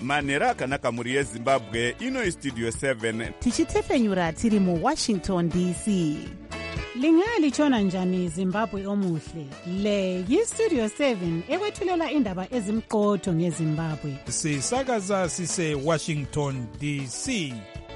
manhero akanaka mhuri yezimbabwe. Ino istudio 7 tichitefenyura tiri muwashington dc. Lingalitshona njani Zimbabwe omuhle? Le yistudio 7 ekwethulela indaba ezimqotho ngeZimbabwe. Sisakaza sise Washington DC.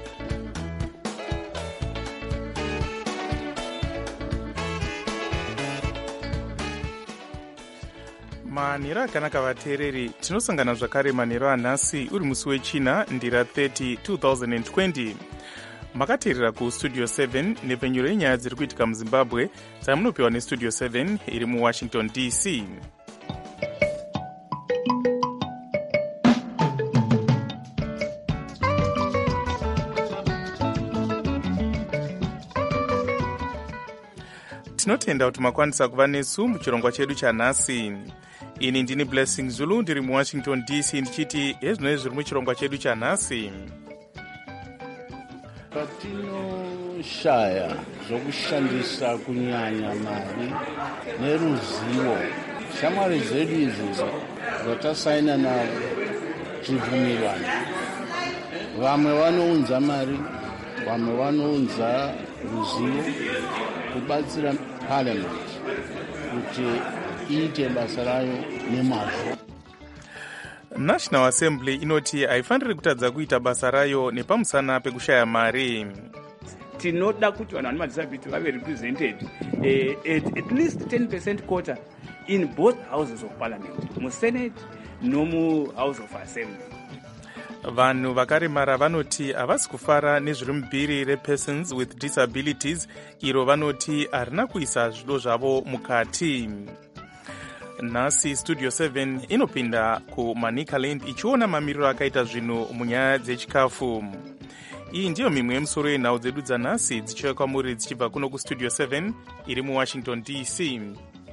manhero akanaka vateereri, tinosangana zvakare manhero anhasi uri musi wechina ndira 30 2020. makateerera kustudio 7 nepfenyuro yenyaya dziri kuitika muzimbabwe dzamunopiwa nestudio 7 iri muwashington dc. tinotenda kuti makwanisa kuva nesu muchirongwa chedu chanhasi. ini ndini Blessing Zulu ndiri muwashington dc ndichiti hezvinoi zviri muchirongwa chedu chanhasi. Patinoshaya zvokushandisa kunyanya mari neruzivo, shamwari zedu izvi zvatasaina navo chibvumirano, vamwe vanounza mari, vamwe vanounza ruzivo kubatsira parliament kuti iite basa rayo nemazvo. National Assembly inoti haifaniri kutadza kuita basa rayo nepamusana pekushaya mari. Tinoda kuti vanhu vane madisability vave represented at least 10% quota in both houses of parliament, musenate nomuhouse of assembly. vanhu vakaremara vanoti havasi kufara nezviri mubhiri repersons with disabilities iro vanoti harina kuisa zvido zvavo mukati. nhasi studio 7 inopinda kuManicaland ichiona mamiriro akaita zvinhu munyaya dzechikafu. iyi ndiyo mimwe yemusoro yenhau dzedu dzanhasi dzichiuya kwamuri dzichibva kuno kustudio 7 iri muwashington dc.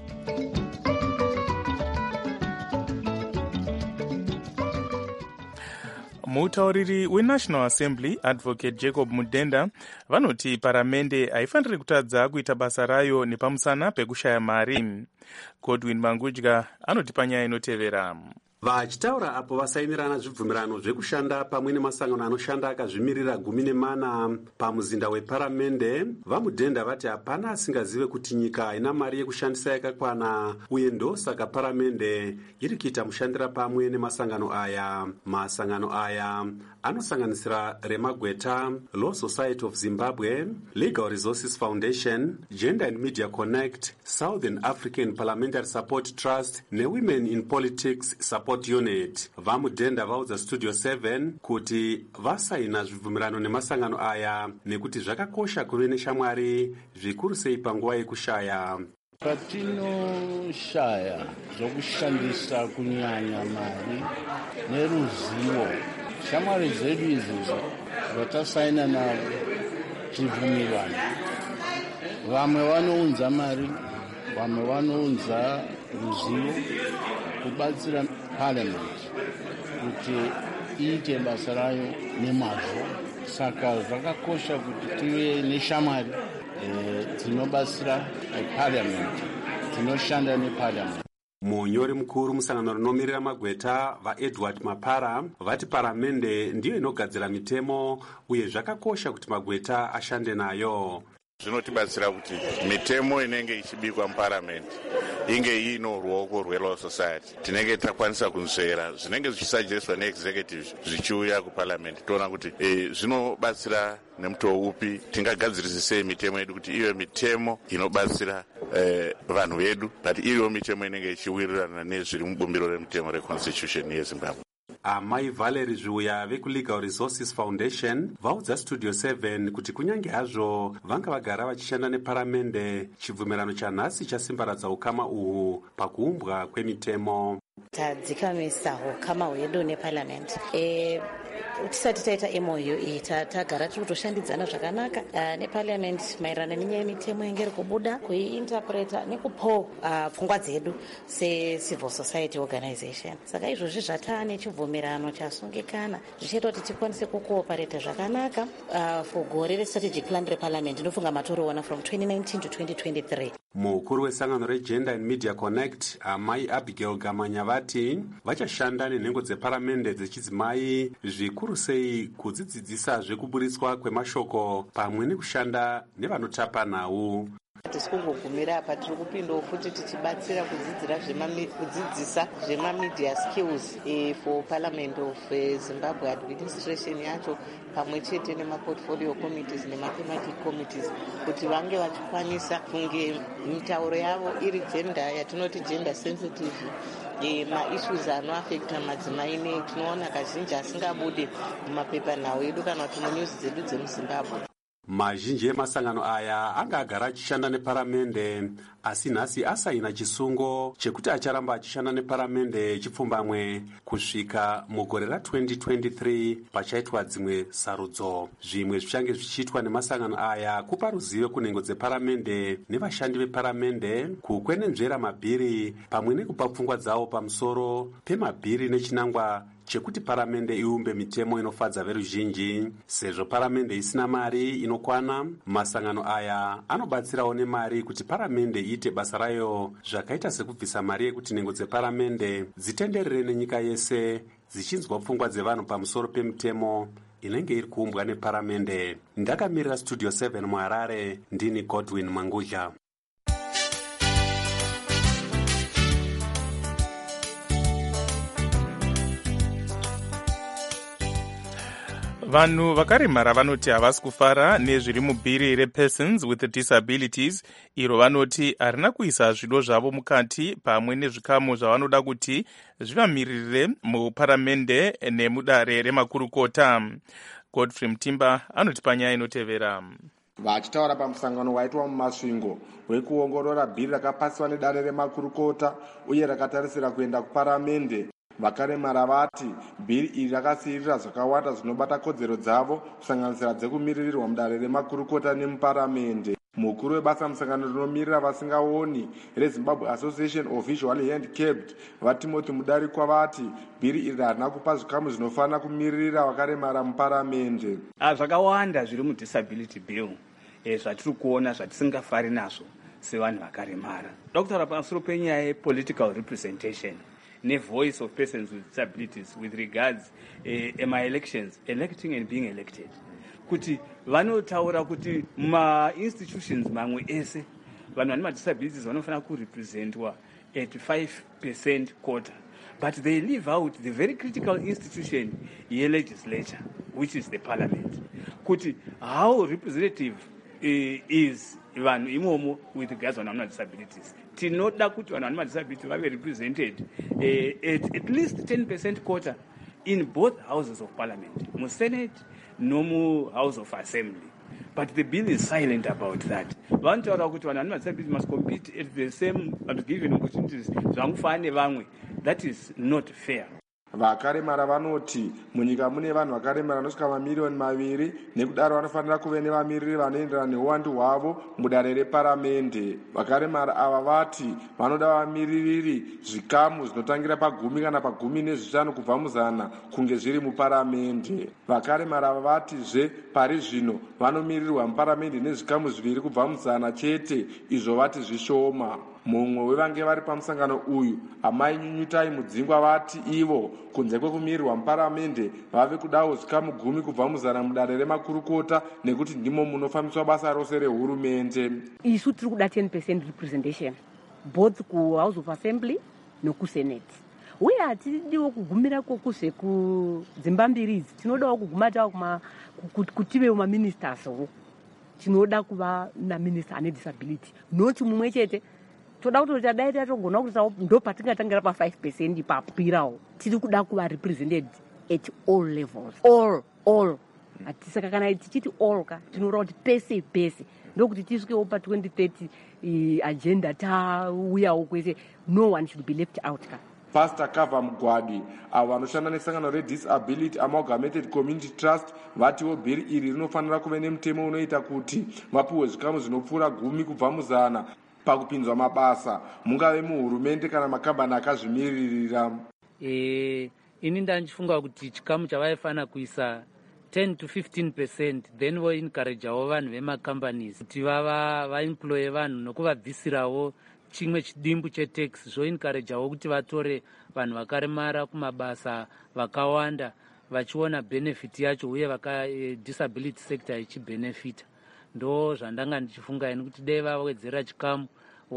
mutauriri weNational Assembly Advocate Jacob Mudenda vanoti paramende haifaniri kutadza kuita basa rayo nepamusana pekushaya mari. Godwin Mangudya anoti panyaya inotevera. Vachitaura apo vasaimirana zvibvumirano zvekushanda pamwe nemasangano anoshanda akazvimirira 14 pamuzinda weparamende, vaMudenda vati hapana asingazive kuti nyika haina mari yekushandisa yakakwana uye ndosaka paramende iri kuita mushandira pamwe nemasangano aya. Masangano aya anosanganisira Remagweta, Law Society of Zimbabwe, Legal Resources Foundation, Gender and Media Connect, Southern African Parliamentary Support Trust neWomen in Politics Support Unit. VaMudenda vaudza Studio 7 kuti vasaina zvibvumirano nemasangano aya nekuti zvakakosha kuve neshamwari zvikuru sei panguva yekushaya. Patinoshaya zvokushandisa kunyanya mari neruzivo, shamwari zedu izvi zvatasaina navo chibvumirano, vamwe vanounza mari, vamwe vanounza ruzivo kubatsira parliament kuti iite basa rayo nemazvo. Saka zvakakosha kuti tive neshamwari dzinobatsira parliament, dzinoshanda neparliament. Munyori mukuru musangano rinomirira Magweta vaEdward Mapara vati paramende ndiyo inogadzira mitemo uye zvakakosha kuti Magweta ashande nayo. Zvinotibatsira kuti mitemo inenge ichibikwa muparamende inge ino ruoko rweLaw Society. Tinenge takwanisa kunzvera zvinenge zvichisuggestwa neexecutive zvichiuya kuparliament, toona kuti zvinobatsira nemutoo upi tingagadzirisa sei mitemo yedu kuti ive mitemo inobatsira vanhu vedu, but iriwo mitemo inenge ichiwirirana nezviri mubumbiro remitemo reconstitution yeZimbabwe. Amai Valerie Zviuya vekuLegal Resources Foundation vaudza Studio 7 kuti kunyange hazvo vanga vagara vachishanda neparamende, chibvumirano chanhasi chasimbaradza ukama uhu pakuumbwa kwemitemo. Tadzikamisa ukama hwedu neparliament. tisati taita MOU iyi tagara tiri kutoshandidzana zvakanaka neparliament maererano nenyaya yemitemo inge iri kubuda kuiinterpreta nekupo pfungwa dzedu secivil society organization. Saka izvozvi zvataa nechibvumirano chasungikana zvichaita kuti tikwanise kukoopareta zvakanaka for gore restrategic plan reparliament inofunga matoroona from 2019 to 2023. mukuru wesangano regender and media connect amai Abigail Gamanya vati vachashanda nenhengo dzeparamende dzechidzimai zvikuru sei kudzidzisa zvekuburitswa kwemashoko pamwe nekushanda nevanotapa nhau. Hatisi kungogumira apa, tiri kupindawo futi tichibatsira kudzidzisa zvemamedia skills for Parliament of Zimbabwe administration yacho pamwe chete nemaportfolio committees nemathematic committees kuti vange vachikwanisa kunge mitauro yavo iri gender yatinoti gender sensitive. Maissues anoafekta madzimai nei tinoona kazhinji asingabudi mumapepa nhau edu kana kuti munews dzedu dzemuzimbabwe. Mazhinji emasangano aya anga agara achishanda neparamende asi nhasi asaina chisungo chekuti acharamba achishanda neparamende chipfumbamwe kusvika mugore ra2023 pachaitwa dzimwe sarudzo. Zvimwe zvichange zvichiitwa nemasangano aya kupa ruzivo kunhengo dzeparamende nevashandi veparamende, kukwenenzvera mabhiri pamwe nekupa pfungwa dzavo pamusoro pemabhiri nechinangwa chekuti paramende iumbe mitemo inofadza veruzhinji. Sezvo paramende isina mari inokwana, masangano aya anobatsirawo nemari kuti paramende iite basa rayo, zvakaita sekubvisa mari yekuti nhengo dzeparamende dzitenderere nenyika yese dzichinzwa pfungwa dzevanhu pamusoro pemitemo inenge iri kuumbwa neparamende. Ndakamirira Studio 7 muHarare, ndini Godwin Mangudya. Vanhu vakaremara vanoti havasi kufara nezviri mubhiri repersons with disabilities, iro vanoti harina kuisa zvido zvavo mukati pamwe nezvikamu zvavanoda kuti zvivamiririre muparamende nemudare remakurukota. Godfrey Mtimba anotipa nyaya inotevera. Vachitaura pamusangano waitwa mumasvingo wekuongorora bhiri rakapasiwa nedare remakurukota uye rakatarisira kuenda kuparamende, vakaremara vati bhiri iri rakasiyirira zvakawanda zvinobata kodzero dzavo kusanganisira dzekumiririrwa mudare remakurukota nemuparamende. Mukuru webasa musangano rinomirira vasingaoni reZimbabwe Association of Visually Handicapped vaTimothy Mudarikwa vati bhiri iri harina kupa zvikamu zvinofanira kumiririra vakaremara muparamende. Zvakawanda zviri mudisability bill zvatiri kuona zvatisingafari nazvo sevanhu vakaremara. Dr. pamusoro penyaya yepolitical representation ne-voice of persons with disabilities with regards elections, electing and being elected. Kuti vanotaura kuti ma-institutions mamwe ese vanhu vane ma-disabilities vanofanira kurepresentwa at 5% quota. But they leave out the very critical institution ye-legislature, which is the parliament. Kuti how representative is vanhu imomo with regards vanhu vane ma-disabilities. Tinoda kuti vanhu vane ma-disabilities vave represented at least 10% quota in both houses of parliament, mu Senate no mu House of Assembly. But the bill is silent about that. Vantaura kuti vanhu vane ma-disabilities must compete at the same, given opportunities zvangufana nevamwe. That is not fair. Vakaremara vanoti munyika mune vanhu vakaremara vanosvika mamiliyoni 2 nekudaro vanofanira kuve nevamiriri vanoenderana neuwandu hwavo mudare reparamende. Vakaremara ava vati vanoda vamiririri zvikamu zvinotangira pa10 kana pa15 kubva muzana kunge zviri muparamende. Vakaremara ava vatizve pari zvino vanomirirwa muparamende nezvikamu 2 kubva muzana chete, izvo vati zvishoma. Mumwe wevange vari pamusangano uyu, amai Nyunyutai Mudzingwa vati ivo kunze kwekumirirwa muparamende vave kudawo zvikamu 10 kubva muzana mudare remakurukota nekuti ndimo munofambiswa basa rose rehurumende. Isu tiri kuda 10% representation both kuHouse of Assembly nokuSenate. Uye hatidiwo kugumira kokuzve kudzimba mbiri idzi, tinodawo kuguma tawo kutive maministers. Tinoda kuva naminister ane disability, noti mumwe chete. Toda kuti tadai tatogona kuti ndo patingatangira pa 5% papirawo. Tiri kuda kuva represented at all levels. All. Atisaka kana tichiti all ka tinoda kuti pese ndokuti tisvikewo pa 2030 agenda tauyawo kwese, no one should be left out ka. Pastor Kava Mugwadi avo vanoshanda nesangano redisability amalgamated community trust vatiwo bhiri iri rinofanira kuve nemutemo unoita kuti vapiwe zvikamu zvinopfuura 10 kubva muzana pakupinzwa mabasa mungave muhurumende kana makambani akazvimiririra. Ini ndandifunga kuti chikamu chavaifanira kuisa 10 to 15%, then voencouragewo vanhu vemacompanies kuti vaemploye vanhu nokuvabvisirawo chimwe chidimbu chetax, zvoencouragewo kuti vatore vanhu vakaremara kumabasa vakawanda vachiona benefit yacho uye disability sector ichibenefita. Ndo zvandanga ndichifunga ini kuti dai vawedzera chikamu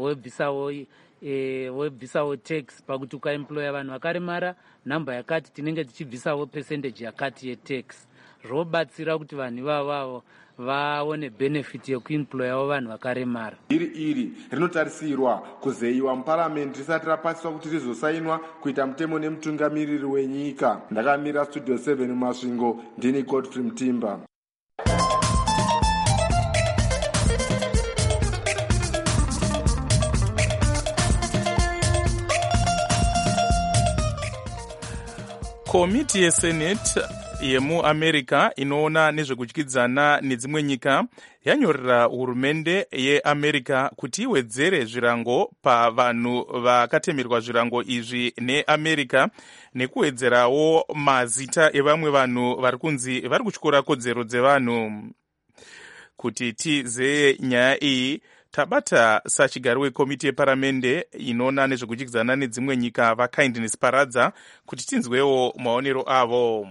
wobvisawo tax pakuti ukaemploya vanhu vakaremara nhamba yakati tinenge tichibvisawo percentage yakati yetax, zvobatsira kuti vanhu ivavo vaone benefit yekuemployawo vanhu vakaremara. Iri rinotarisirwa kuzeyiwa muparamende risati rapasiswa kuti rizosainwa kuita mutemo nemutungamiriri wenyika. Ndakamira studio 7 mumasvingo, ndini Godfrey Mutimba. Komiti yeSenate yemuamerica inoona nezvekudyidzana nedzimwe nyika yanyorera hurumende yeamerica kuti iwedzere zvirango pavanhu vakatemerwa zvirango izvi neamerica nekuwedzerawo mazita evamwe vanhu vari kunzi vari kutyora kodzero dzevanhu. Kuti tizeye nyaya iyi tabata sachigari wekomiti yeparamende inoona nezvekudyidzana nedzimwe nyika vaKindness Paradza kuti tinzwewo maonero avo.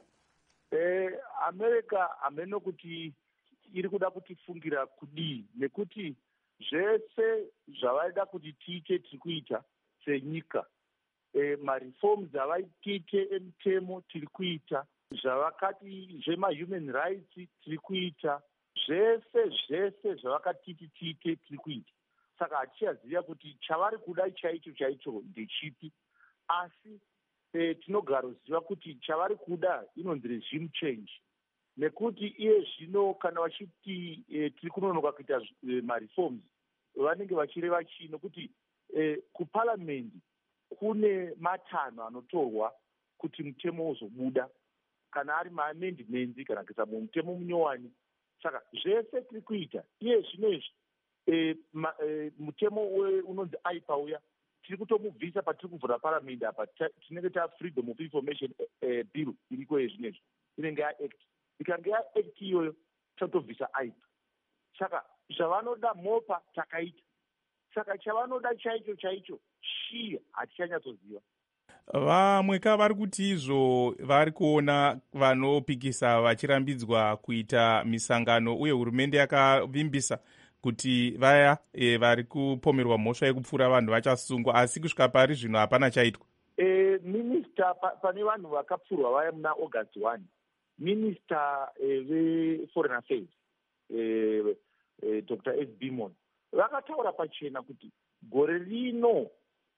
America hameno kuti iri kuda kutifungira kudii, nekuti zvese zvavaida kuti tiite tiri kuita senyika. Mareforms avaitiite emutemo tiri kuita, zvavakati zvemahuman rights tiri kuita, zvese zvavakatiti tiite tiri kuita. Saka hatichaziva kuti chavari kuda chaicho ndechipi, asi tinogara kuziva kuti chavari kuda inonzi regime change, nekuti iye zvino kana vachiti tiri kunonoka kuita mareforms vanenge vachireva chino kuti kuparamendi kune matanho anotorwa kuti mutemo uzobuda, kana ari maamendments kana kuisa mutemo munyowani. Saka zvese tiri kuita iye zvino izvi mutemo unonzi aipa uya tiri kutomubvisa patiri kuvhura paramendi apa, tinenge freedom of information bill iriko yezvinezvi inenge yaact. Ikange yaact iyoyo tatobvisa aipa. Saka zvavanoda mopa takaita. Saka chavanoda chaicho shiya hatichanyatsozviva. Vamwe vari kuti izvo vari kuona vanopikisa vachirambidzwa kuita misangano, uye hurumende yakavimbisa kuti vaya vari kupomerwa mhosva yekupfura vanhu vachasungwa, asi kusvika pari zvino hapana chaitwa. Minista pane vanhu vakapfurwa vaya muna August 1, minista veforeign affairs Dr. S.B. Mon vakataura pachena kuti gore rino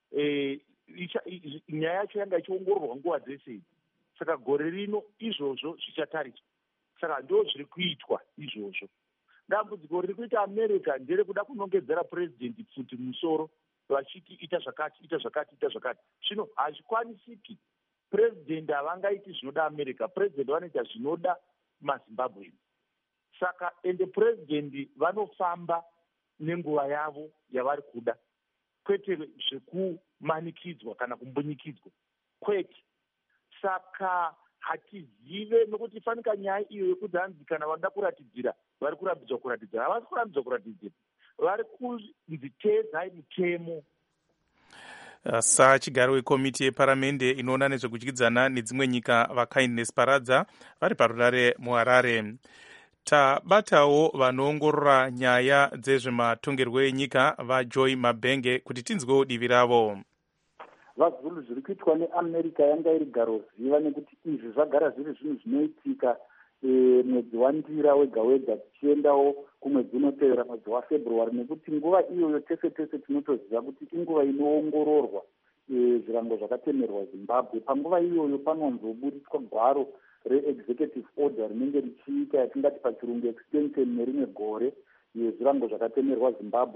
nyaya yacho yanga ichiongororwa nguva dzese. Saka gore rino izvozvo zvichatariswa. Saka ndo zviri kuitwa izvozvo. Dambudziko riri kuita America nderekuda kunongedzera purezidendi pfuti musoro vachiti ita zvakati. Zvino hazvikwanisiki. Purezidendi havangaiti zvinoda America. Purezidendi vanoita zvinoda maZimbabwe. Saka ende purezidendi vanofamba nenguva yavo yavari kuda, kwete zvekumanikidzwa kana kumbunyikidzwa, kwete. Saka hatizive, nokuti fanika nyaya iyo yekuti hanzi kana vanoda kuratidzira vari kurambidzwa kuratidzira. Havasi kurambidzwa kuratidzira, vari kunzi teedzai mutemo. Sachigari wekomiti yeparamende inoona nezvekudyidzana nedzimwe nyika vaKindness Paradza vari parunare muHarare. Tabatawo vanoongorora nyaya dzezvematongerwo enyika vaJoy Mabhenge kuti tinzwewo divi ravo. Vazulu zviri kuitwa neAmerica yanga iri garoziva, nekuti izvi zvagara zviri zvinhu zvinoitika mwedzi waNdira wega tichiendawo kumwedzi unotevera mwedzi waFebruary, nekuti nguva iyoyo tese tinotoziva kuti inguva inoongororwa zvirango zvakatemerwa Zimbabwe. Panguva iyoyo panonzoburitswa gwaro re-executive order rinenge richiita yatingati pachirungu extension nerimwe gore yezvirango zvakatemerwa Zimbabwe.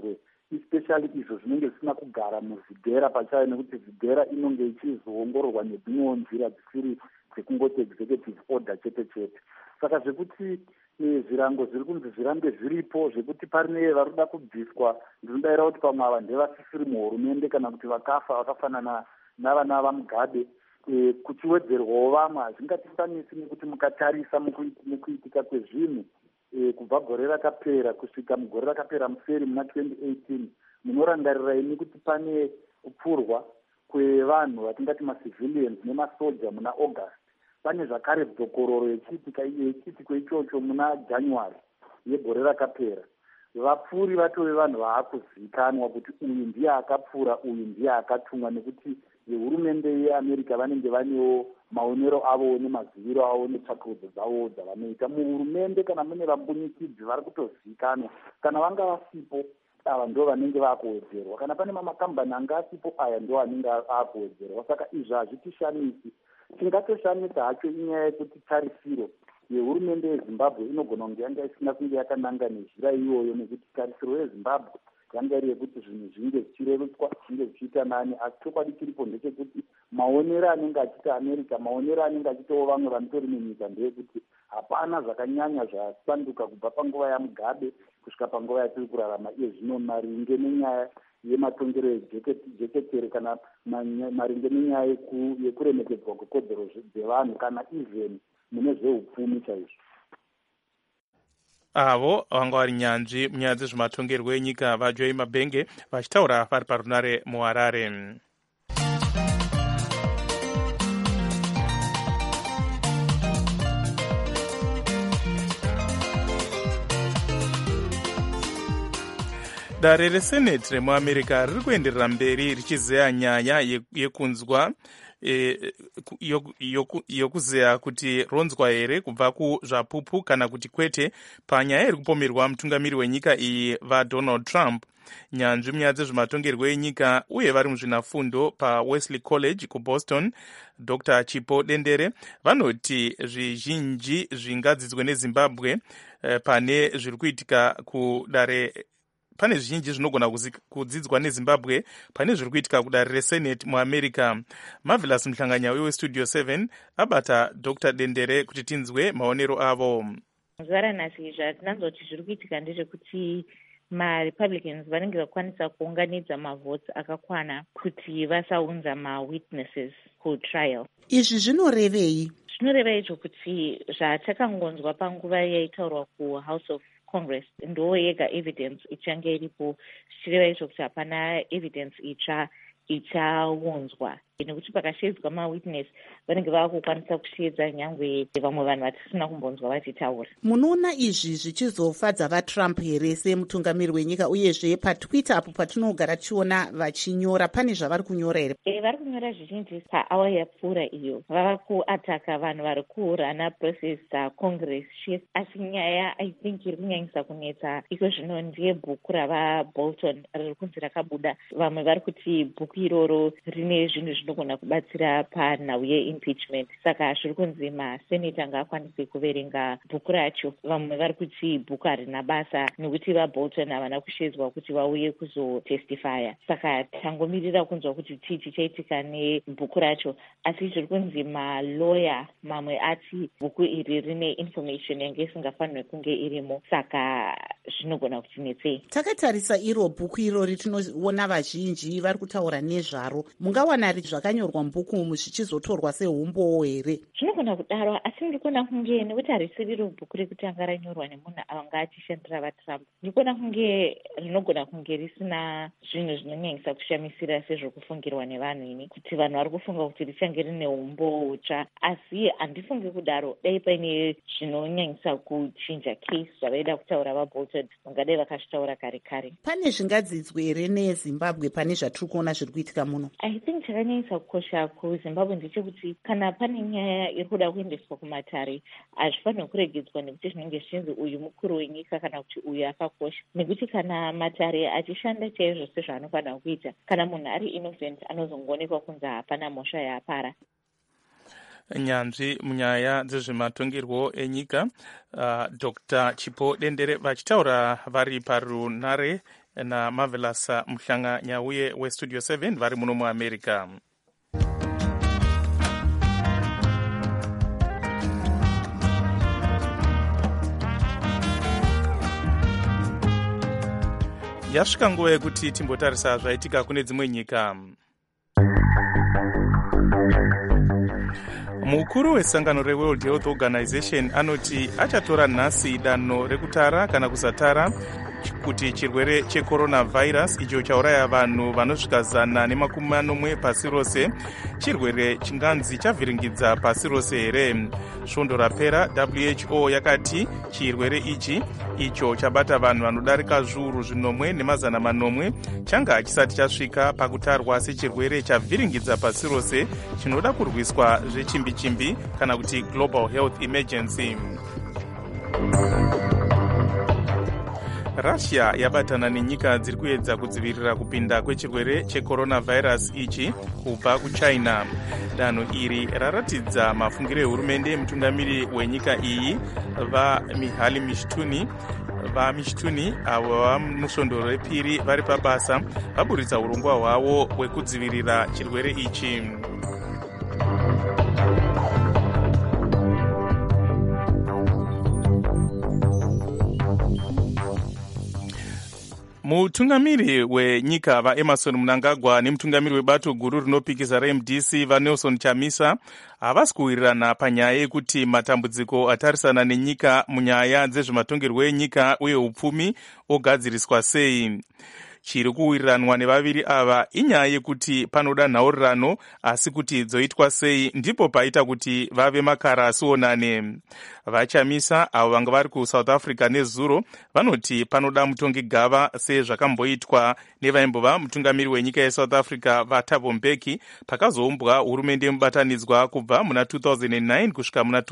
especially izvo zvinenge zvisina kugara muzvidhera pachayo, nekuti zvidhera inonge ichizoongororwa nedzimwewo nzira dzisiri dzekungoti executive order chete chete. Saka zvekuti zvirango zviri kunzi zvirambe zviripo zvekuti parine vari kuda kubviswa, ndinodavira kuti pamwe ava ndevasisiri muhurumende kana kuti vakafa vakafanana navana vaMugabe. Kuchiwedzerwawo vamwe hazvingatisanisi, nekuti mukatarisa mukuitika kwezvinhu kubva gore rakapera kusvika mugore rakapera museri muna 2018, munorangarira ini kuti pane kupfurwa kwevanhu vatingati macivilians nemasoja muna August. Pane zvakare dzokororo yechiitiko ichocho muna January yegore rakapera. Vapfuri vatove vanhu vaakuzivikanwa kuti uyu ndiye akapfura, uyu ndiye akatumwa, nekuti hurumende yeAmerica vanenge vanewo maonero avo nemaziviro avo netsvakurudzo dzavo dzavanoita. Muhurumende kana mune vambunyikidzi vari kutozivikanwa, kana vanga vasipo ava ndo vanenge vakuwedzerwa, kana pane mamakambani anga asipo aya ndo anenge akuwedzerwa. Saka izvi hazvitishamisi. Chingatoshamisa hacho inyaya yekuti tarisiro yehurumende yeZimbabwe inogona kunge yanga isina kunge yakananga nezhira iyoyo, nekuti tarisiro yeZimbabwe yanga iri yekuti zvinhu zvinge zvichirerutswa, zvinge zvichiita nani. Asi chokwadi chiripo ndechekuti maonero anenge achiita America, maonero anenge achiitawo vamwe vanotori munyika ndeyekuti hapana zvakanyanya zvasanduka kubva panguva yaMugabe kusvika panguva yatiri kurarama iye zvino, maringe nenyaya yematongero ejeketere kana maringe nenyaya yekuremekedzwa kwekodzero dzevanhu kana even mune zveupfumi chaizvo. Avo vanga vari nyanzvi munyaya dzezvematongerwo enyika vaJoy Mabhenge vachitaura vari parunare muHarare. Dare reseneti remuAmerica riri kuenderera mberi richizeya nyaya yekunzwa yokuzeya kuti ronzwa here kubva kuzvapupu kana kuti kwete panyaya iri kupomerwa mutungamiri wenyika iyi vaDonald Trump. Nyanzvi munyaya dzezvematongerwo enyika uye vari muzvinafundo paWesley College kuBoston, Dr. Chipo Dendere, vanoti zvizhinji zvingadzidzwe neZimbabwe pane zviri kuitika kudare. Pane zvizhinji zvinogona kudzidzwa neZimbabwe pane zviri kuitika kudare reseneti muAmerica. Marvelous Mhlanganya weStudio 7 abata Dr. Dendere kuti tinzwe maonero avo. Zuva ranhasi zvatinanzoti zviri kuitika ndezvekuti maRepublicans vanenge vakwanisa kuunganidza mavhotsi akakwana kuti vasaunza mawitnesses kutrial. Izvi zvinorevei? Zvinoreva izvo kuti zvatakangonzwa panguva yaitaurwa kuHouse of Congress ndo yega evidence ichange iripo, zvichireva izvo kuti hapana evidence itsva ichaunzwa, nekuti pakashedzwa mawitness vanenge vakukwanisa kushedza nyangwe vamwe vanhu vatisina kumbonzwa vachitaura. Munoona izvi zvichizofadza vaTrump here semutungamiri wenyika, uyezve paTwitter apo patinogara tichiona vachinyora, pane zvavari kunyora here? Vari kunyora zvizhinji paawa yapfuura iyo. Vava kuataka vanhu vari kurana process Congress chief, asi nyaya I think iri kunyanyisa kunetsa iko zvino ndiye bhuku ravaBolton riri kunzi rakabuda. Vamwe vari kuti bhuku iroro rine zvinhu zvinogona kubatsira panhau yeimpeachment, saka zviri kunzi maseneta ngaakwanise kuverenga bhuku racho. Vamwe vari kuti bhuku harina basa nekuti vaBolton havana kushedzwa kuti vauye kuzotestifya, saka tangomirira kunzwa kuti tii chichaitika nebhuku racho. Asi zviri kunzi maloya mamwe ati bhuku iri rine information yange isingafanirwe kunge irimo, saka zvinogona kuti netsei. Takatarisa iro bhuku irori tinoona vazhinji vari kutaura nezvaro. Mungawana zvakanyorwa mubhuku zvichizotorwa seumbowo here? Zvinogona kudaro, asi ndiri kuona kunge nekuti harisi riro bhuku rekutanga ranyorwa nemunhu anga achishandira vaTrump, ndiri kuona kunge rinogona kunge risina zvinhu zvinonyanyisa kushamisira sezvokufungirwa nevanhu ini, kuti vanhu vari kufunga kuti richange rine umbo hutsva. Asi handifungi kudaro, dai paine zvinonyanyisa kuchinja case zvavaida kutaura vaBolton vangadai vakazvitaura kare kare. Pane zvingadzidzwe here neZimbabwe pane zvatiri kuona zviri kuitika muno? I think chakanyanyisa kukosha kuZimbabwe ndechekuti kana pane nyaya iri kuda kuendeswa kumatare, hazvifanirwi kuregedzwa nekuti zvinenge zvichinzi uyu mukuru wenyika kana kuti uyu akakosha, nekuti kana matare achishanda chaizvo sezvaanofanira kuita, kana munhu ari innocent anozongoonekwa kunzi hapana mhosva yaapara. Nyanzvi munyaya dzezvematongerwo enyika Dr. Chipo Dendere vachitaura vari parunare namarvelous Mhlanga Nyauye westudio 7 vari muno muamerica. Yasvika nguva yekuti timbotarisa zvaitika kune dzimwe nyika. Mukuru wesangano reWorld Health Organization anoti achatora nhasi danho rekutara kana kusatara kuti chirwere checoronavirus icho chauraya vanhu vanosvika 140 pasi rose chirwere chinganzi chavhiringidza pasi rose here. Svondo rapera WHO yakati chirwere ichi icho chabata vanhu vanodarika zviuru 1,000 changa chisati chasvika pakutarwa sechirwere chavhiringidza pasi rose chinoda kurwiswa zvechimbi-chimbi kana kuti global health emergency. Russia yabatana nenyika dziri kuedza kudzivirira kupinda kwechirwere checoronavirus ichi kubva kuChina. Danho iri raratidza mafungiro ehurumende yemutungamiri wenyika iyi vaMihali Mishtuni avo vamusvondo repiri vari pabasa vaburitsa urongwa hwavo hwekudzivirira chirwere ichi. Mutungamiri wenyika vaEmerson Mnangagwa nemutungamiri webato guru rinopikisa reMDC vaNelson Chamisa havasi kuwirirana panyaya yekuti matambudziko atarisana nenyika munyaya dzezvematongerwo enyika uye upfumi ogadziriswa sei. Chiri kuwiriranwa nevaviri ava inyaya yekuti panoda nhaurirano asi kuti dzoitwa sei ndipo paita kuti vave makara asionane. VaChamisa avo vanga vari kuSouth Africa nezuro vanoti panoda mutongi gava sezvakamboitwa nevaimbova mutungamiri wenyika yeSouth Africa vaThabo Mbeki pakazoumbwa hurumende yemubatanidzwa kubva muna 2009 kusvika muna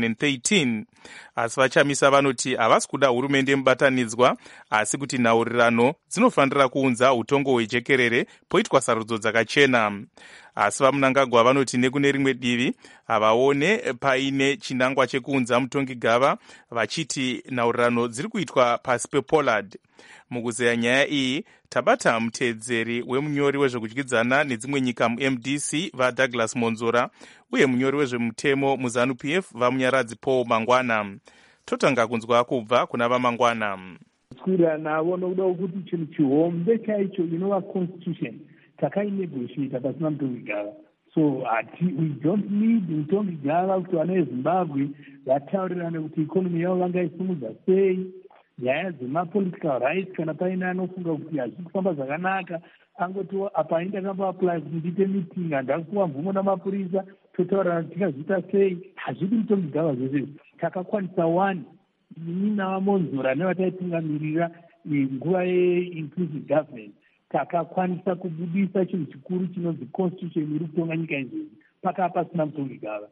2013. Asi VaChamisa vanoti havasi kuda hurumende yemubatanidzwa asi kuti nhaurirano dzinofanira kuunza utongo hwejekerere poitwa sarudzo dzakachena. Asi vaMnangagwa vanoti nekune rimwe divi havaone paine chinangwa chekuunza mutongi gava vachiti nhaurirano dziri kuitwa pasi pePollard. Mukuzeya nyaya iyi tabata muteedzeri wemunyori wezvekudyidzana nedzimwe nyika muMDC vaDouglas Monzora uye munyori wezvemutemo muZANU-PF vaMunyaradzi Paul Mangwana. Totanga kunzwa kubva kuna vaMangwana. Kuda navo nokuda kuti chinhu chihombe chaicho inova constitution takainegotiata pasina mutongi gava. So we don't need mutongi gava kuti vana veZimbabwe vataurirane kuti ikonomi yavo vangaisimudza sei, nyaya dzemapolitical rights kana paine anofunga kuti hazvisi kufamba zvakanaka angoti apa indakamboapply kuti ndiite meeting handakupiwa mvumo namapurisa totaurirana kuti tingazviita sei. Hazvidi mutongi gava zvese takakwanisa one ini navaMonzora nevataitungamirira nguva yeinclusive government takakwanisa kubudisa chinhu chikuru chinonzi constitution iri kutonga nyika izvezi pakava pasina mutongi gava.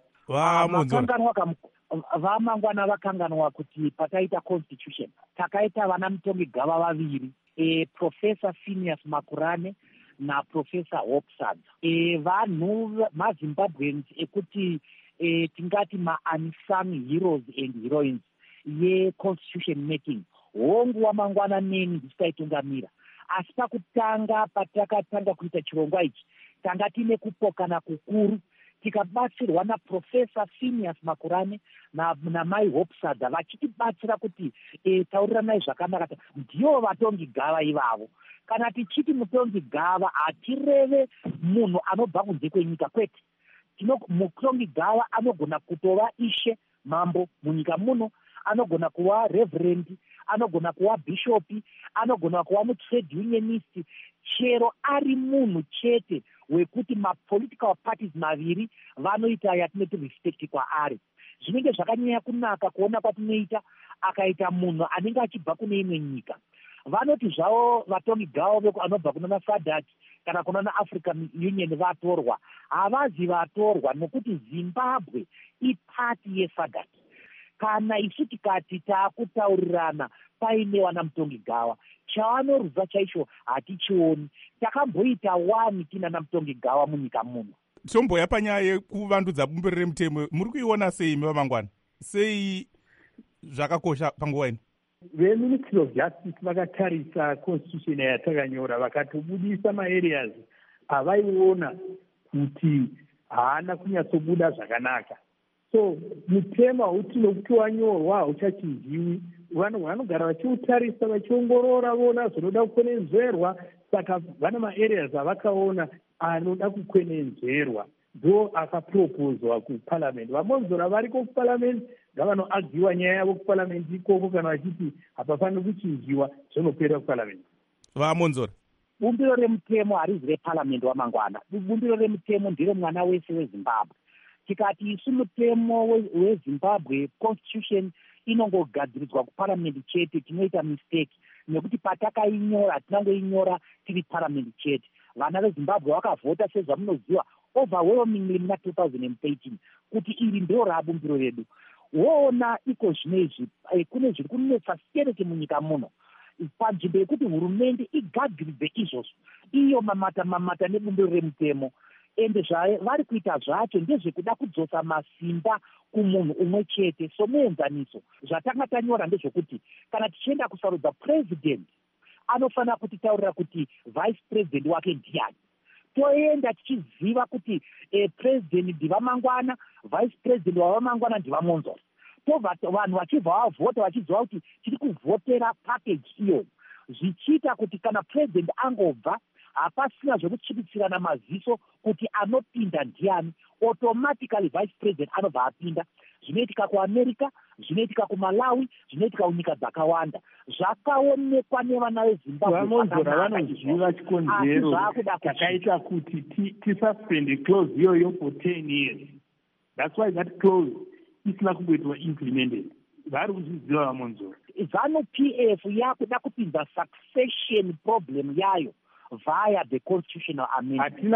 VaMangwana vakanganwa kuti pataita constitution takaita vana mutongi gava vaviri, Professor Phineas Makurane naProfessor Hope Sadza. Vanhu maZimbabweans ekuti tingati ma-unsung heroes and heroines ye-constitution making. Hongu waMangwana neni ndisitaitungamira. Asi pakutanga patakatanga kuita chirongwa ichi tanga tine kupokana kukuru tikabatsirwa naProfessor Phineas Makurane namai Hope Sadza vachitibatsira kuti tauriranai zvakanaka. Ndivo vatongi gava ivavo. Kana tichiti mutongi gava hatireve munhu anobva kunze kwenyika kwete. Mutongi gava anogona kutova ishe mambo munyika muno, anogona kuva reverend, anogona kuva bishopi, anogona kuva mutrade unionist, chero ari munhu chete wekuti mapolitical parties maviri vanoita yatinoti respect kwaari. Zvinenge zvakanyanya kunaka kuona kwatinoita akaita munhu anenge achibva kune imwe nyika. Vanoti zvavo vatongi gava anobva kuna SADC kana kuna African Union vatorwa. Havazi vatorwa nokuti Zimbabwe ipati yeSADC. Kana isu tikati taakutaurirana paine wana mutongi gava, chavanorudza chaicho hatichioni. Takamboita wani tina namutongi gava munyika muno. Tomboya panyaya yekuvandudza bumbiro remutemo muri kuiona sei vaMangwana? Sei zvakakosha panguva ino? veministry of justice vakatarisa constitution yatakanyora vakatobudisa maareas avaiona kuti haana kunyatsobuda zvakanaka. So mutemo hauti nokuti wanyorwa hauchachinjiwi. Vanhu vanogara vachiutarisa vachiongorora vona zvinoda kukwenenzverwa, saka vana maareas avakaona anoda kukwenenzverwa ndo akapropozwa kuparliament. Vamonzora variko kuparliament ngavanoagiwa nyaya yavo kuparliament ikoko, kana vachiti hapafaniri kuchinjiwa zvonopera kuparliament. Vamonzora, bumbiro remutemo harizi reparliament wamangwana. Bumbiro remutemo ndiro mwana wese wezimbabwe. Tikati isu mutemo wezimbabwe constitution inongogadziridzwa kuparliament chete, tinoita mistake nekuti patakainyora tinangoinyora tiri parliament chete. Vana vezimbabwe vakavhota sezvamunoziva overwhelmingly muna 2013 kuti iri ndiro rabumbiro redu. Woona iko zvinezvi kune zviri kunetsa stereke munyika muno panzvimbo yekuti hurumende igadziridze izvozvo iyo mamata nebumbiro remutemo, ende zvavari kuita zvacho ndezvekuda kudzosa masimba kumunhu umwe chete. Somuenzaniso zvatanga tanyora ndezvekuti kana tichienda kusarudza president anofanira kutitaurira kuti vice president wake ndiani. Toenda tichiziva kuti president ndivamangwana, vice president wavamangwana ndivamonzora. Vanhu vachibva vavhota vachiziva kuti tiri kuvhotera package iyo, zvichiita kuti kana president angobva hapasina zvekutyipitsirana maziso kuti anopinda ndiani, automatically vice president anobva apinda. Zvinoitika kuamerica, zvinoitika kumalawi, zvinoitika kunyika dzakawanda. Zvakaonekwa nevana vezimbabwe. Vamonzora vanoziva chikonzero chakaita kuti tisuspende clause iyoyo for 10 years. That's why that clause isina kumboitwa implemented. Vari kuzviziva Vamonzora. ZANU-PF yakuda kupinza succession problem yayo via the constitutional amendment.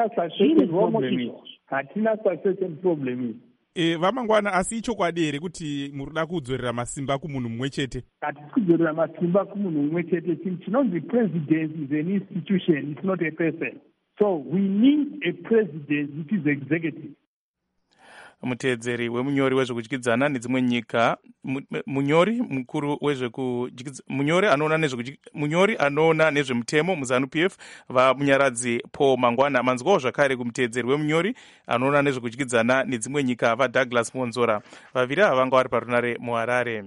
Hatina succession problem. Vamangwana, asi ichokwadi here kuti murida kudzorera masimba kumunhu mumwe chete? Hatisi kudzorera masimba kumunhu mumwe chete. Chinonzi president is an institution, it's not a person. So we need a president which is executive. Muteedzeri wemunyori wezvekudyidzana nedzimwe nyika, munyori mukuru munyori anoona nezvemutemo muZANU-PF vamunyaradzi Paul Mangwana. Manzwawo zvakare kumuteedzeri wemunyori anoona nezvekudyidzana nedzimwe nyika vaDouglas Monzora. Vaviri ava vanga vari parunare muHarare.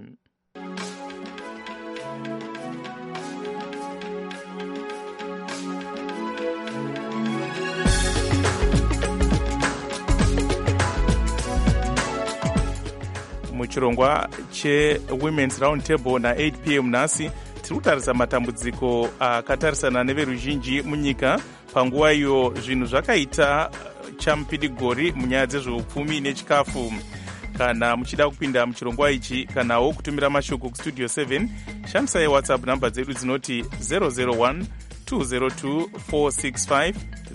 Muchirongwa cheWomen's Round Table na8 p.m. nhasi tiri kutarisa matambudziko akatarisana neveruzhinji munyika panguva iyo zvinhu zvakaita chamupidigori munyaya dzezveupfumi nechikafu. Kana muchida kupinda muchirongwa ichi kanawo kutumira mashoko kustudio 7, shandisai WhatsApp namba dzedu dzinoti 001 202 465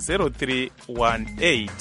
0318.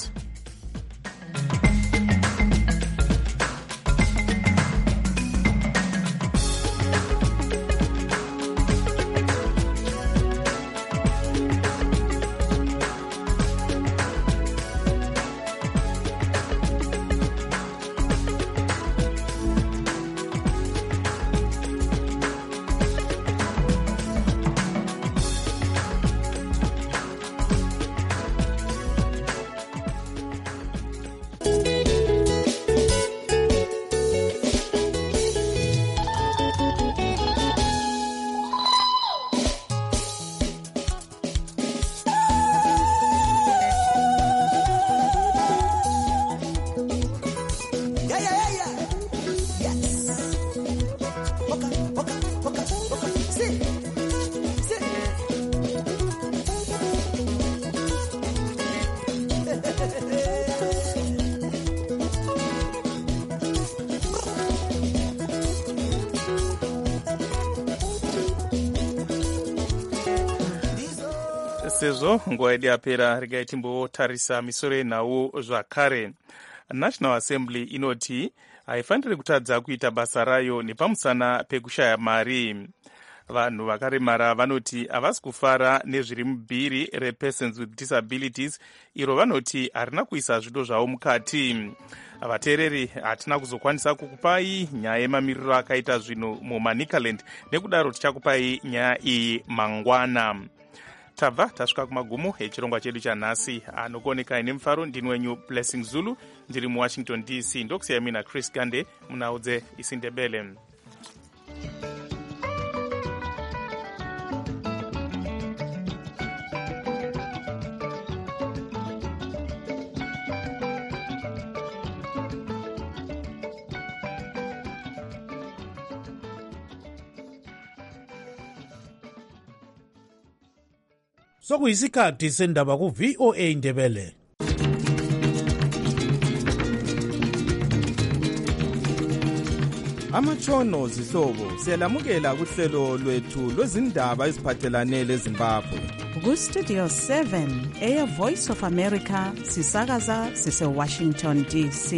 Sezvo nguva yedu yapera, regai timbotarisa misoro yenhau zvakare. National Assembly inoti haifaniri kutadza kuita basa rayo nepamusana pekushaya mari. vanhu vakaremara vanoti havasi kufara nezviri mubhiri repersons with disabilities iro vanoti harina kuisa zvido zvavo mukati. Vateereri, hatina kuzokwanisa kukupai nyaya yemamiriro akaita zvinhu mumanicaland, nekudaro tichakupai nyaya iyi mangwana. Tabva tasvika kumagumo echirongwa chedu chanhasi. Anokuonekai nemufaro ndini wenyu Blessing Zulu, ndiri muWashington DC. Ndokusiya mina Chris Gande munaudze isindebele. Sokuyisikhathi sendaba ku VOA Ndebele. Amatshono zihlobo siyalamukela kuhlelo lwethu lwezindaba eziphathelane leZimbabwe. Ku Studio 7 Air Voice of America sisakaza sise Washington DC.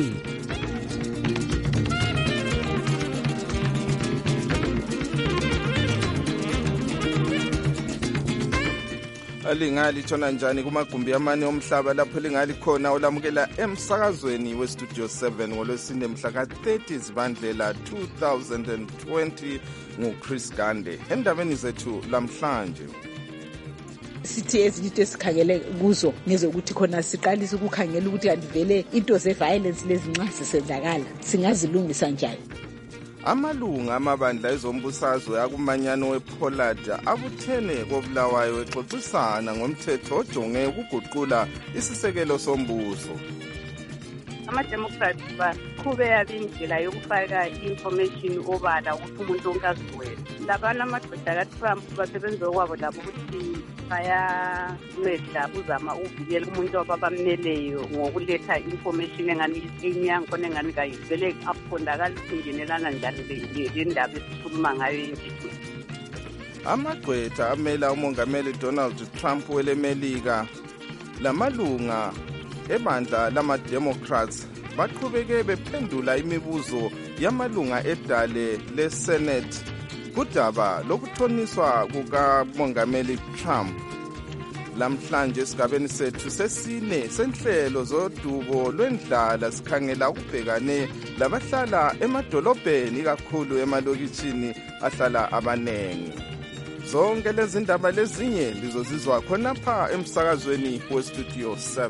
Alingali tshona njani kumagumbi amane omhlaba lapho lingali khona olamukela emsakazweni we Studio 7 ngolwesine mhla ka-30 Zibandlela 2020 nguChris Gande. Endabeni zethu lamhlanje sithi ezinto esikhangele kuzo ngezokuthi khona siqalise ukukhangela ukuthi andivele into ze-violence lezi nxa zisenzakala singazilungisa njani. Amalunga amabandla ezombusazwe akumanyano wePollard abuthene koBulawayo exoxisana ngomthetho ojonge ukuguqula isisekelo sombuso. Ama-Democrats baqhubeka indlela yokufaka information obala ukuthi umuntu wonke aziwele. Labana amadoda kaTrump basebenza okwabo labo ukuthi bayanceda uzama ukuvikela umuntu ababamneleyo ngokuletha information engani enyanga khona engani kayivele aphondakala singenelana njani le ndaba esikhuluma ngayo nje. Amagqwetha amela umongameli Donald Trump welemelika lamalunga ebandla lama-Democrats baqhubeke bephendula imibuzo yamalunga edale leSenate kudaba lokuthoniswa kukamongameli Trump. Lamhlanje esigabeni sethu sesine senhlelo zodubo lwendlala sikhangela ukubhekane labahlala emadolobheni kakhulu emalokitshini ahlala abanengi. Zonke lezi ndaba lezinye lizozizwa khonapha emsakazweni weStudio 7.